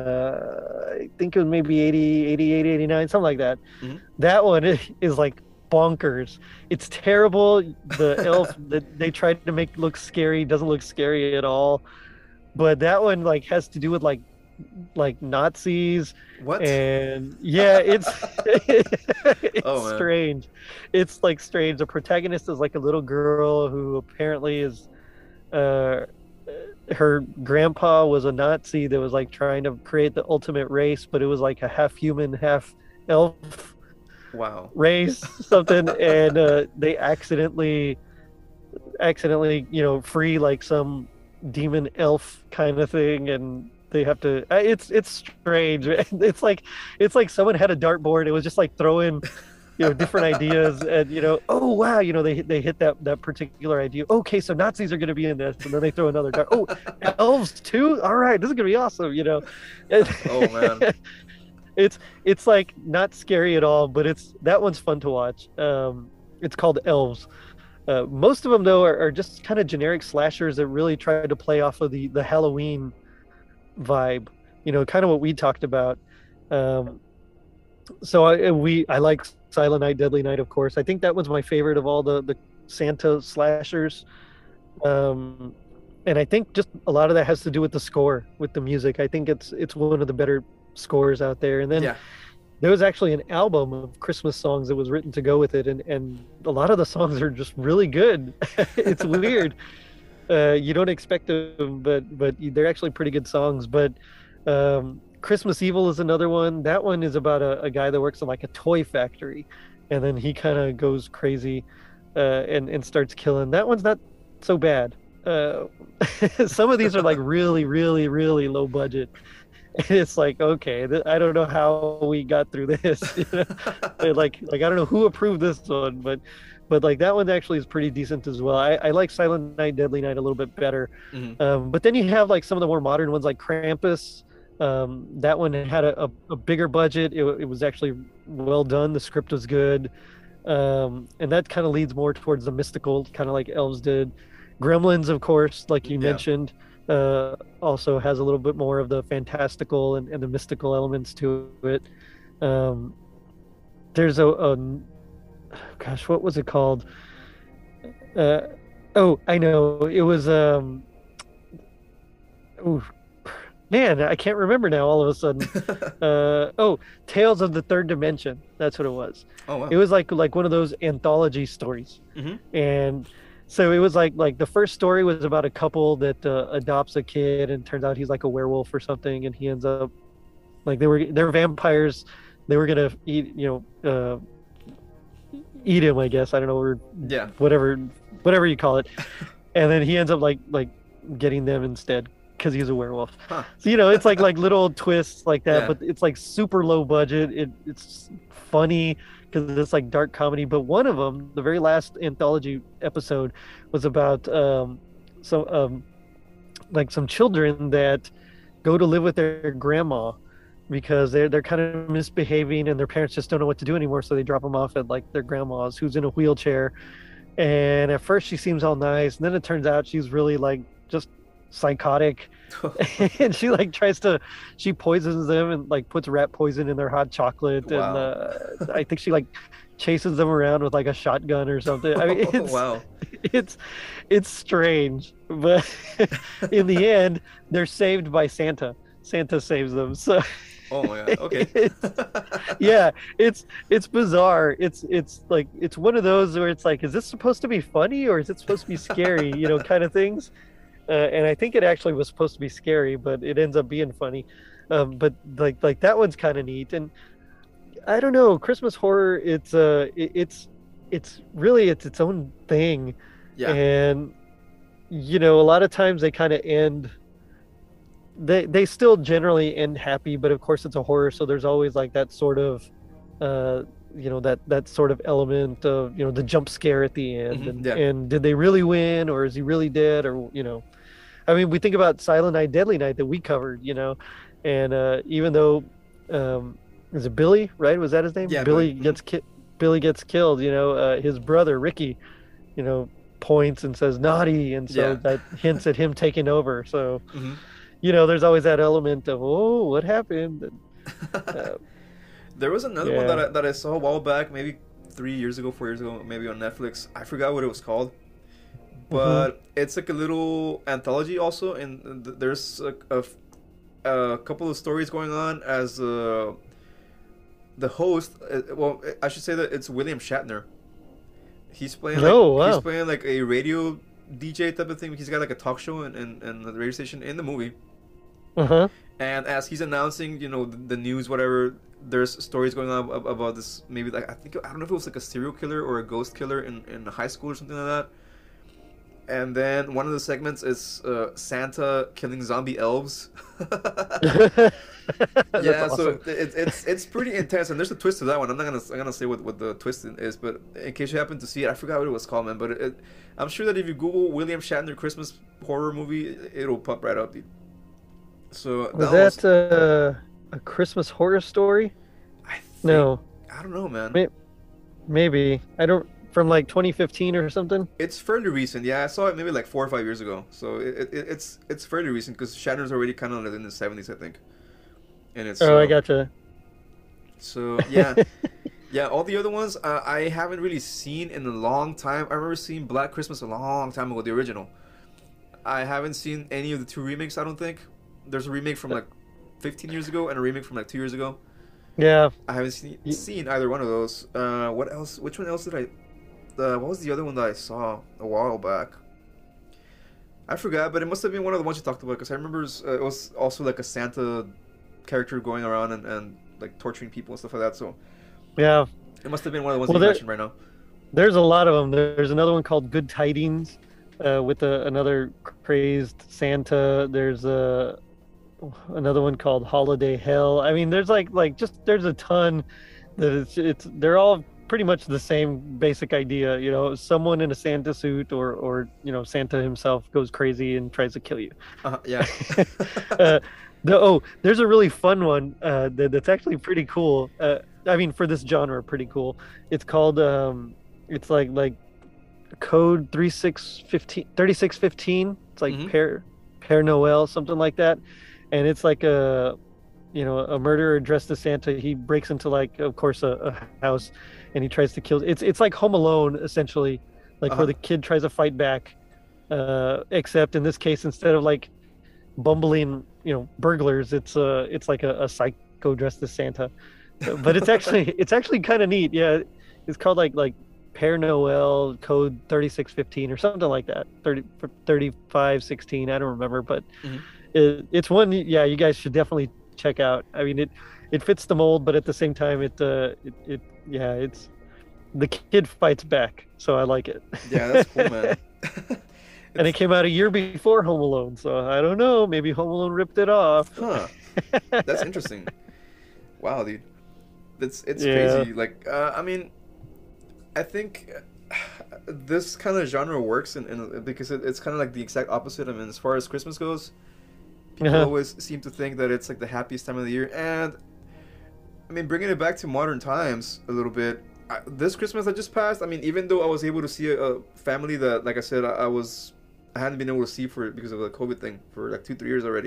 Uh, I think it was maybe eighty, eighty-eight, eighty-nine, something like that. Mhm. That one is, is like bonkers. It's terrible. The elf that they tried to make look scary doesn't look scary at all. But that one like has to do with like like Nazis What? and yeah, it's it's Oh, man. strange. It's like strange. The protagonist is like a little girl who apparently is uh her grandpa was a Nazi that was like trying to create the ultimate race, but it was like a half human, half elf Wow. race, something, and uh, they accidentally, accidentally, you know, free like some demon elf kind of thing, and they have to. uh, It's it's strange. It's like it's like someone had a dartboard. It was just like throwing, you know, different ideas, and you know, oh wow, you know, they hit- they hit that that particular idea. Okay, so Nazis are going to be in this, and then they throw another dart. Oh, elves too. All right, this is going to be awesome. You know, Oh man. it's it's like not scary at all, but it's that one's fun to watch. Um, it's called Elves. Uh, most of them though are, are just kind of generic slashers that really try to play off of the the Halloween vibe. You know, kind of what we talked about. Um, so I we I like Silent Night, Deadly Night, of course. I think that was my favorite of all the the Santa slashers. Um, and I think just a lot of that has to do with the score, with the music. I think it's it's one of the better scores out there. And then Yeah. there was actually an album of Christmas songs that was written to go with it, and and a lot of the songs are just really good. It's weird. Uh, you don't expect them, but but they're actually pretty good songs. But um, Christmas Evil is another one. That one is about a, a guy that works in like a toy factory, and then he kind of goes crazy uh, and and starts killing. That one's not so bad. Uh, some of these are like really, really, really low budget. And it's like, okay, th- I don't know how we got through this. You know? like, like I don't know who approved this one, but, but like that one actually is pretty decent as well. I, I like Silent Night, Deadly Night a little bit better. Mhm. Um, but then you have like some of the more modern ones, like Krampus. Um, that one had a, a, a bigger budget. It, it was actually well done. The script was good, um, and that kind of leads more towards the mystical, kind of like Elves did. Gremlins, of course, like you Yeah. mentioned, uh, also has a little bit more of the fantastical and, and the mystical elements to it. Um, there's a, a, gosh, what was it called? Uh, oh, I know. It was, um, ooh, man, I can't remember now all of a sudden. Uh, oh, Tales of the Third Dimension. That's what it was. Oh wow. It was like like one of those anthology stories. Mhm. And so it was like like the first story was about a couple that uh, adopts a kid, and turns out he's like a werewolf or something, and he ends up like they were they're vampires. They were gonna eat, you know, uh, eat him, I guess. I don't know, or Yeah. whatever whatever you call it. And then he ends up like like getting them instead because he's a werewolf. Huh. So you know, it's like like little twists like that, Yeah. but it's like super low budget. It it's funny because it's like dark comedy. But one of them, the very last anthology episode, was about um, some um, like some children that go to live with their grandma because they're they're kind of misbehaving and their parents just don't know what to do anymore. So they drop them off at like their grandma's, who's in a wheelchair. And at first she seems all nice, and then it turns out she's really like just psychotic. And she like tries to she poisons them and like puts rat poison in their hot chocolate. Wow. And uh, I think she like chases them around with like a shotgun or something. I mean, it's Wow. it's it's strange, but in the end they're saved by Santa. Santa saves them. So Oh my god. Okay. it's, yeah, it's it's bizarre. It's it's like it's one of those where it's like, is this supposed to be funny or is it supposed to be scary? You know, kind of things. Uh, and I think it actually was supposed to be scary, but it ends up being funny. Um, but like like that one's kind of neat. And I don't know, Christmas horror. It's uh, it, it's it's really it's its own thing. Yeah. And you know, a lot of times they kind of end. They they still generally end happy, but of course it's a horror, so there's always like that sort of, uh, you know, that that sort of element of, you know, the jump scare at the end. Mhm, And, yeah. and did they really win, or is he really dead, or you know, I mean, we think about Silent Night, Deadly Night that we covered, you know, and uh, even though, um, is it Billy, right? Was that his name? Yeah, Billy Billy. gets ki- Billy gets killed. You know, uh, his brother Ricky, you know, points and says naughty, and so Yeah. that hints at him taking over. So Mhm. you know, there's always that element of, oh, what happened? And, uh, There was another one yeah. that I, that I saw a while back, maybe three years ago, four years ago, maybe on Netflix. I forgot what it was called, but it's like a little anthology also, and th- there's a, a f- a couple of stories going on as uh, the host. Uh, well, I should say that it's William Shatner. He's playing like, Oh, wow. he's playing like a radio D J type of thing. He's got like a talk show and and, and the radio station in the movie. uh-huh. And as he's announcing, you know, the, the news, whatever, there's stories going on ab- about this. Maybe like I think I don't know if it was like a serial killer or a ghost killer in, in high school or something like that. and then one of the segments is uh, Santa killing zombie elves. That's Yeah, so awesome. it, it's it's pretty intense, and there's a twist to that one. I'm not gonna I'm gonna say what, what the twist is, but in case you happen to see it, I forgot what it was called, man. But it, it, I'm sure that if you Google William Shatner Christmas horror movie, it'll pop right up, dude. So Was that was, that uh, a Christmas horror story? I think, No, I don't know, man. May- maybe. I don't from like twenty fifteen or something. It's fairly recent. Yeah, I saw it maybe like four or five years ago. So it, it it's it's fairly recent because Shatner's already kind of in the seventies, I think. And it's Oh, I uh, gotcha. so yeah. Yeah, all the other ones uh, I haven't really seen in a long time. I remember seeing Black Christmas a long time ago, the original. I haven't seen any of the two remakes, I don't think. There's a remake from like fifteen years ago and a remake from like two years ago. Yeah. I haven't seen, Y- seen either one of those. Uh, what else? Which one else did I... Uh, what was the other one that I saw a while back? I forgot, but it must have been one of the ones you talked about because I remember it was, uh, it was also like a Santa character going around and, and like torturing people and stuff like that. So Yeah. it must have been one of the ones Well, that you there, mentioned right now. there's a lot of them. There's another one called Good Tidings, uh, with a, another crazed Santa. There's a another one called Holiday Hell. I mean, there's like like just there's a ton that it's it's they're all pretty much the same basic idea. You know, someone in a Santa suit or or you know Santa himself goes crazy and tries to kill you. Uh, yeah. uh, the, oh, there's a really fun one uh, that, that's actually pretty cool. Uh, I mean, for this genre, pretty cool. It's called um, it's like like code three six fifteen thirty-six fifteen. It's like Mhm. Père Père Noël, something like that. And it's like a you know a murderer dressed as Santa. He breaks into like of course a, a house, and he tries to kill. It's it's like Home Alone essentially, like Uh-huh. where the kid tries to fight back, uh, except in this case instead of like bumbling you know burglars, it's uh it's like a, a psycho dressed as Santa. But it's actually it's actually kind of neat. Yeah, it's called like like Père Noël code thirty-six fifteen or something like that. thirty thirty-five sixteen, I don't remember, but Mhm. it, it's one yeah you guys should definitely check out. I mean it it fits the mold, but at the same time it uh it, it yeah it's the kid fights back, so I like it. Yeah, that's cool, man. And it came out a year before Home Alone, so I don't know, maybe Home Alone ripped it off. Huh. That's interesting. Wow, dude. That's it's Yeah. crazy. Like, uh, I mean, I think uh, this kind of genre works in, in because it, it's kind of like the exact opposite. I mean, as far as Christmas goes, people Uh-huh. always seem to think that it's like the happiest time of the year, and I mean, bringing it back to modern times a little bit. I, this Christmas that just passed, I mean, even though I was able to see a, a family that, like I said, I, I was I hadn't been able to see for because of the COVID thing for like two, three years already.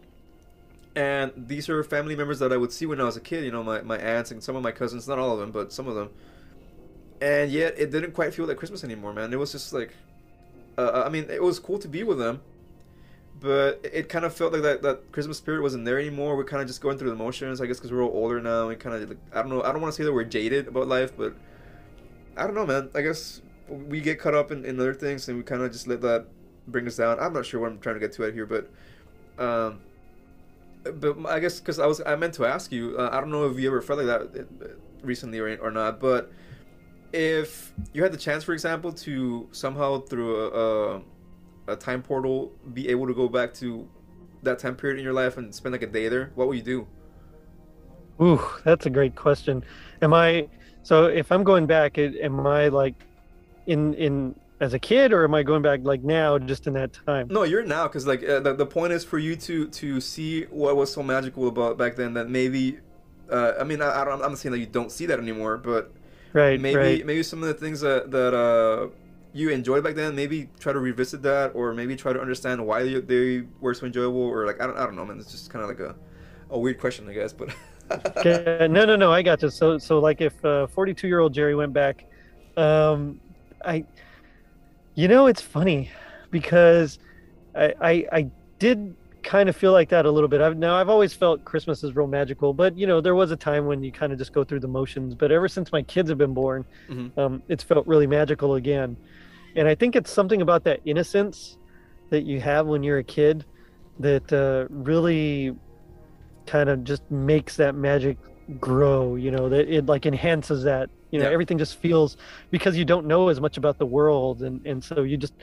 And these are family members that I would see when I was a kid, you know, my, my aunts and some of my cousins, not all of them, but some of them. And yet it didn't quite feel like Christmas anymore, man. It was just like, uh, I mean, it was cool to be with them, but it kind of felt like that, that Christmas spirit wasn't there anymore. We're kind of just going through the motions, I guess, because we're all older now. We kind of, like, I don't know, I don't want to say that we're jaded about life, but I don't know, man. I guess we get caught up in, in other things and we kind of just let that bring us down. I'm not sure what I'm trying to get to out here, but, um, but I guess because I was I meant to ask you. Uh, I don't know if you ever felt like that uh, recently or, or not. But if you had the chance, for example, to somehow through a, a a time portal be able to go back to that time period in your life and spend like a day there, what would you do? Ooh, that's a great question. Am I so if I'm going back, it- am I like in in as a kid, or am I going back like now, just in that time? No, you're now because like uh, the the point is for you to to see what was so magical about back then that maybe. Uh, I mean, I, I don't, I'm not saying that you don't see that anymore, but Right, maybe right. maybe some of the things that that uh, you enjoyed back then, maybe try to revisit that, or maybe try to understand why they, they were so enjoyable, or like I don't I don't know, man. It's just kind of like a a weird question, I guess, but. Okay, no, no, no. I got you. So, so like if uh, forty-two-year-old Jerry went back, um, I, you know, it's funny because I, I, I did kind of feel like that a little bit. I've now I've always felt Christmas is real magical, but you know, there was a time when you kind of just go through the motions. But ever since my kids have been born, Mhm. um, it's felt really magical again. And I think it's something about that innocence that you have when you're a kid that uh, really kind of just makes that magic grow, you know, that it like enhances that, you know, Yeah. everything just feels because you don't know as much about the world. And, and so you just,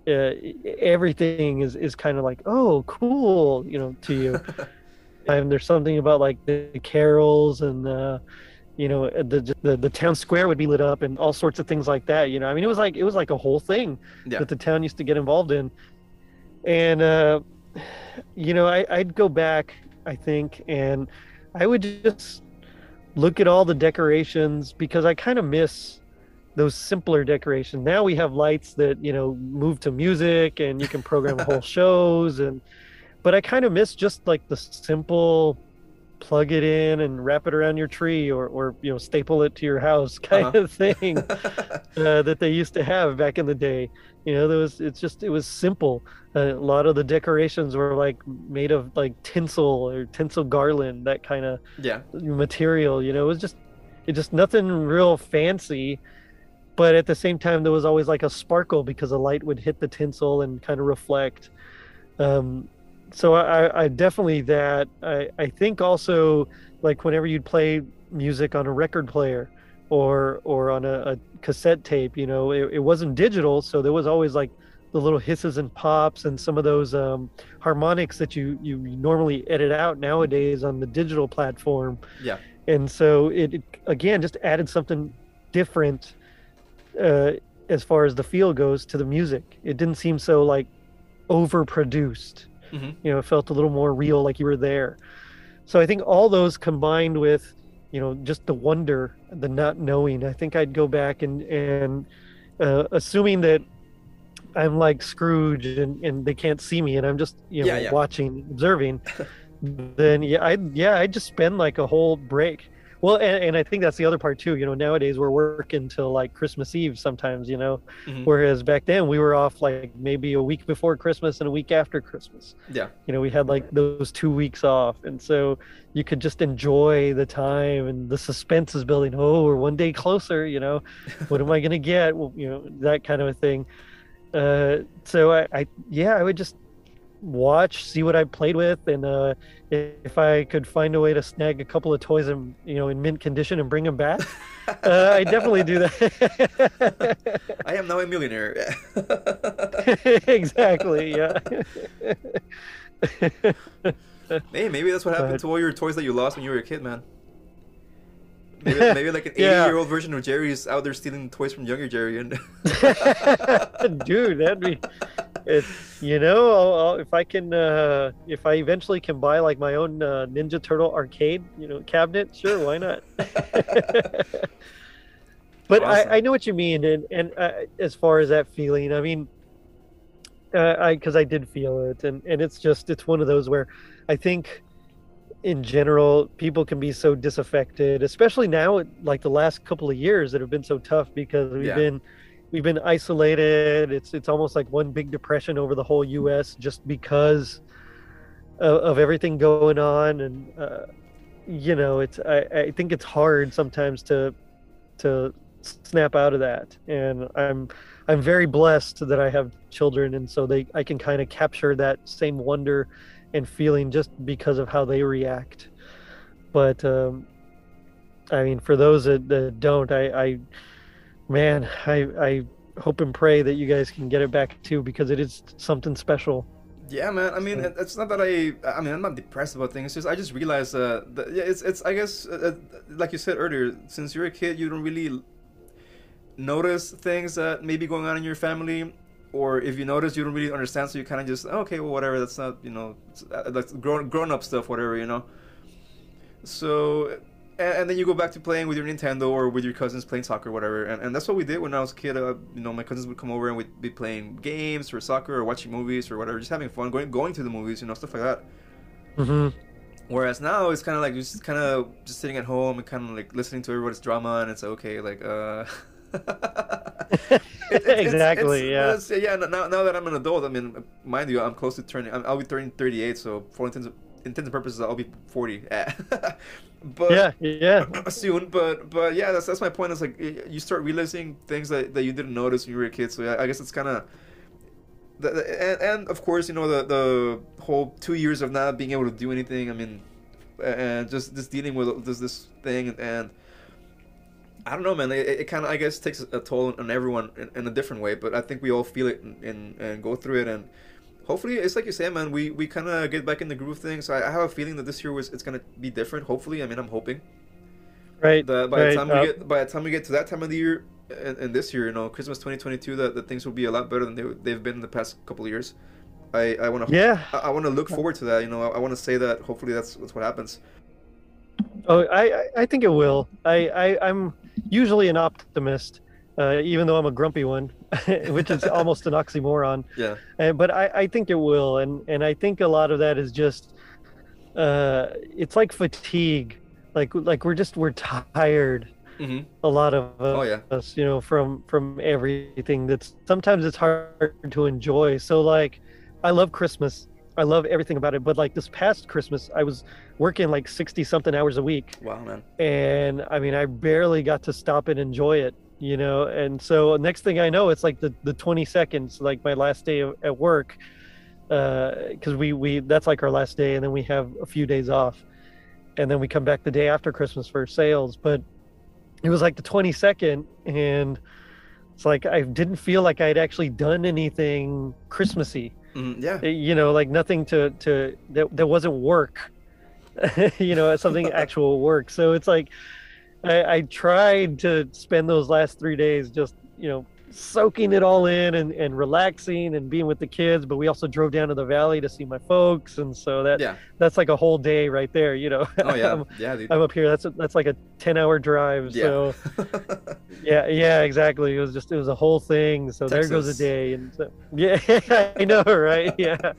uh, everything is is kind of like, oh, cool, you know, to you. And there's something about like the carols and uh, you know, the, the the town square would be lit up and all sorts of things like that. You know, I mean, it was like it was like a whole thing Yeah. that the town used to get involved in. And uh, you know, I, I'd go back, I think, and I would just look at all the decorations because I kind of miss those simpler decorations. Now we have lights that, you know, move to music and you can program whole shows and but I kind of miss just like the simple plug it in and wrap it around your tree or or you know staple it to your house kind Uh-huh. of thing uh, that they used to have back in the day. You know, there was it's just it was simple. Uh, a lot of the decorations were like made of like tinsel or tinsel garland, that kind of Yeah. material. You know, it was just it just nothing real fancy, but at the same time there was always like a sparkle because the light would hit the tinsel and kind of reflect. Um, so I, I definitely that I, I think also like whenever you'd play music on a record player or or on a, a cassette tape, you know, it, it wasn't digital, so there was always like the little hisses and pops and some of those um, harmonics that you you normally edit out nowadays on the digital platform. Yeah. And so it, it again just added something different uh, as far as the feel goes to the music. It didn't seem so like overproduced. Mm-hmm. You know, it felt a little more real, like you were there. So I think all those combined with, you know, just the wonder, the not knowing, I think I'd go back and and uh, assuming that I'm like Scrooge and, and they can't see me and I'm just, you know, Yeah, yeah. watching, observing, then yeah, I yeah, I'd just spend like a whole break. Well, and, and I think that's the other part too. You know, nowadays we're working till like Christmas Eve sometimes, you know, Mm-hmm. whereas back then we were off like maybe a week before Christmas and a week after Christmas. Yeah. You know, we had like those two weeks off. And so you could just enjoy the time and the suspense is building. Oh, we're one day closer, you know, what am I going to get? Well, you know, that kind of a thing. Uh, so I, I, yeah, I would just watch, see what I played with, and uh, if I could find a way to snag a couple of toys in, you know, in mint condition and bring them back, uh, I definitely do that. I am now a millionaire. Exactly. Yeah. Hey, maybe that's what happened But to all your toys that you lost when you were a kid, man. Maybe, maybe like an yeah, eighty-year-old version of Jerry is out there stealing toys from younger Jerry, and dude, that'd be it. You know, I'll, I'll, if I can, uh, if I eventually can buy like my own uh, Ninja Turtle arcade, you know, cabinet, sure, why not? But awesome. I, I know what you mean, and and uh, as far as that feeling, I mean, uh, I because I did feel it, and and it's just it's one of those where I think in general people can be so disaffected, especially now, like the last couple of years that have been so tough because we've Yeah. been we've been isolated. It's it's almost like one big depression over the whole U S just because of, of everything going on, and uh, you know, it's I, I think it's hard sometimes to to snap out of that, and I'm I'm very blessed that I have children, and so they I can kind of capture that same wonder and feeling just because of how they react. But um, I mean, for those that, that don't, I, I man, I I hope and pray that you guys can get it back too, because it is something special. Yeah, man. I mean, So, it- it's not that I. I mean, I'm not depressed about things. It's just I just realized uh, that yeah, it's it's. I guess uh, uh, like you said earlier, since you're a kid, you don't really notice things that may be going on in your family, or if you notice, you don't really understand. So you kind of just okay, well, whatever. That's not you know, it's, uh, that's grown grown up stuff, whatever you know. So. And, and then you go back to playing with your Nintendo or with your cousins playing soccer, whatever. And, and that's what we did when I was a kid. Uh, you know, my cousins would come over and we'd be playing games or soccer or watching movies or whatever, just having fun, going going to the movies, you know, stuff like that. mhm. Whereas now it's kind of like just kind of just sitting at home and kind of like listening to everybody's drama, and it's okay, like uh. it, it, Exactly, yeah. it's, yeah. Now, now that I'm an adult, I mean, mind you, I'm close to turning. I'm, I'll be turning thirty-eight, so for intents intents and purposes, I'll be forty. But Yeah, yeah. soon. But but yeah, that's that's my point. Is like y- you start realizing things that, that you didn't notice when you were a kid. So yeah, I guess it's kind of. The, the- and, and of course, you know the the whole two years of not being able to do anything. I mean, and just just dealing with this this thing, and I don't know, man. It, it kind of, I guess, takes a toll on everyone in, in a different way. But I think we all feel it and, and, and go through it. And hopefully, it's like you say, man. We, we kind of get back in the groove of things. I, I have a feeling that this year was it's gonna be different. Hopefully, I mean, I'm hoping. Right. That by right, the time uh, we get by the time we get to that time of the year, and, and this year, you know, Christmas twenty twenty-two, that, that things will be a lot better than they they've been in the past couple of years. I, I want to Yeah. I, I want to look forward to that. You know, I, I want to say that hopefully that's that's what happens. Oh, I, I- I think it will. I, I, I'm usually an optimist, uh, even though I'm a grumpy one, which is almost an oxymoron. Yeah. And, but I, I think it will. And, and I think a lot of that is just, uh, it's like fatigue. Like, like we're just, we're tired. Mm-hmm. A lot of uh, Oh yeah. us, you know, from, from everything that's sometimes it's hard to enjoy. So like, I love Christmas. I love everything about it. But like this past Christmas, I was working like sixty something hours a week. Wow, man. And I mean, I barely got to stop and enjoy it, you know? And so next thing I know, it's like the, the twenty seconds, like my last day of, at work, uh, cause we, we, that's like our last day. And then we have a few days off and then we come back the day after Christmas for sales. But it was like the twenty-second and it's like, I didn't feel like I'd actually done anything Christmassy. Mm, yeah. You know, like nothing to to that, that wasn't work. You know, something actual work. So it's like I, I tried to spend those last three days just, you know, soaking it all in and, and relaxing and being with the kids, but we also drove down to the valley to see my folks, and so that Yeah. that's like a whole day right there, you know. Oh yeah. I'm, Yeah, dude. I'm up here, that's a, that's like a ten hour drive. Yeah. So yeah, yeah, exactly. It was just it was a whole thing. So there goes a Texas. day. And so, yeah, I know, right? Yeah.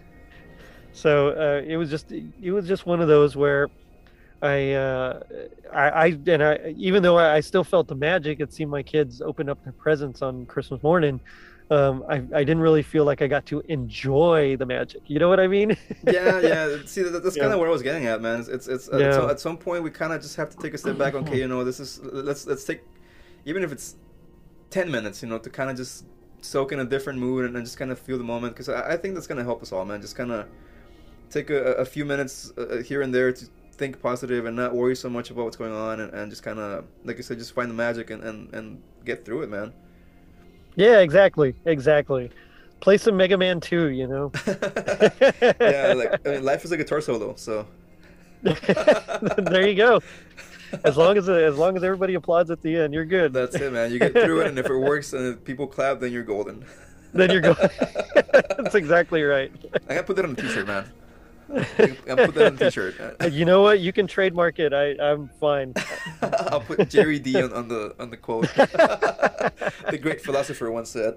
So uh, it was just it was just one of those where I uh, I, I and I even though I, I still felt the magic, it seemed my kids opened up their presents on Christmas morning. Um, I I didn't really feel like I got to enjoy the magic. You know what I mean? Yeah, yeah. See, that, that's Yeah. kind of where I was getting at, man. It's it's, it's uh, Yeah. so at some point we kind of just have to take a step back. Okay, you know, this is let's let's take even if it's ten minutes, you know, to kind of just soak in a different mood and, and just kind of feel the moment, because I, I think that's gonna help us all, man. Just kind of take a, a few minutes uh, here and there to think positive and not worry so much about what's going on, and, and just kind of, like I said, just find the magic and, and, and get through it, man. Yeah, exactly, exactly. Play some Mega Man two, you know. Yeah, like I mean, life is a guitar solo, so. There you go. As long as as long as everybody applauds at the end, you're good. That's it, man. You get through it, and if it works and if people clap, then you're golden. Then you're good. That's exactly right. I gotta put that on a t-shirt, man. I gotta put that on a t-shirt. You know what? You can trademark it. I I'm fine. I'll put Jerry D on, on the on the quote. The great philosopher once said.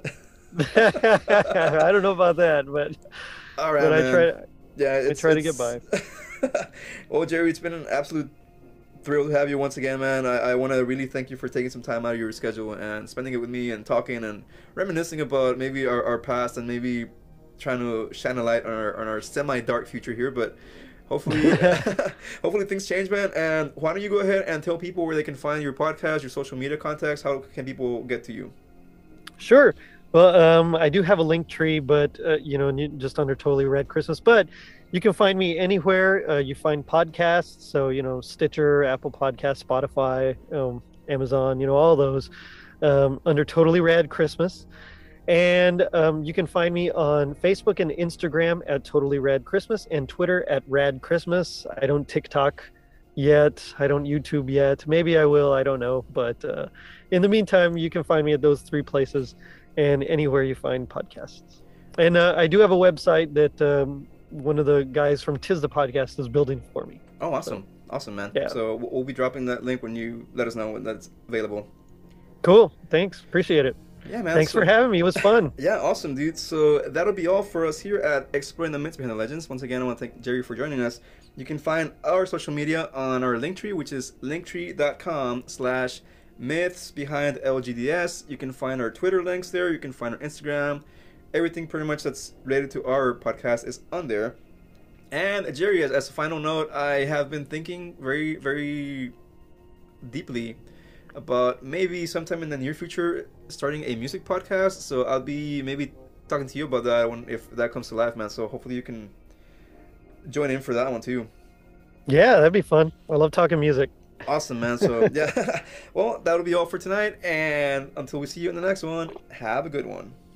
I don't know about that, but All right, but I man. try. Yeah, it's, try to it's- get by. Well, Jerry, it's been an absolute thrill to have you once again, man. I, I want to really thank you for taking some time out of your schedule and spending it with me and talking and reminiscing about maybe our, our past and maybe trying to shine a light on our, on our semi-dark future here. But hopefully, hopefully things change, man. And why don't you go ahead and tell people where they can find your podcast, your social media contacts? How can people get to you? Sure. Well, um, I do have a link tree, but uh, you know, just under Totally Red Christmas. But you can find me anywhere uh, you find podcasts. So you know, Stitcher, Apple Podcasts, Spotify, um, Amazon. You know, all those um, under Totally Rad Christmas. And um, you can find me on Facebook and Instagram at Totally Rad Christmas and Twitter at Rad Christmas. I don't TikTok yet. I don't YouTube yet. Maybe I will. I don't know. But uh, in the meantime, you can find me at those three places and anywhere you find podcasts. And uh, I do have a website that um, one of the guys from Tis the Podcast is building for me. Oh, awesome. Awesome, man. Yeah. So we'll we'll be dropping that link when you let us know when that's available. Cool. Thanks. Appreciate it. Yeah, man. Thanks so- for having me. It was fun. Yeah, awesome, dude. So that'll be all for us here at Exploring the Myths Behind the Legends. Once again, I want to thank Jerry for joining us. You can find our social media on our Linktree, which is linktree.com slash myths behind L G D S. You can find our Twitter links there. You can find our Instagram. Everything pretty much that's related to our podcast is on there. And Jerry, as, as a final note, I have been thinking very, very deeply about maybe sometime in the near future starting a music podcast. So I'll be maybe talking to you about that when if that comes to life, man. So hopefully you can join in for that one too. Yeah, that'd be fun. I love talking music. Awesome, man. So yeah, well, that'll be all for tonight. And until we see you in the next one, have a good one.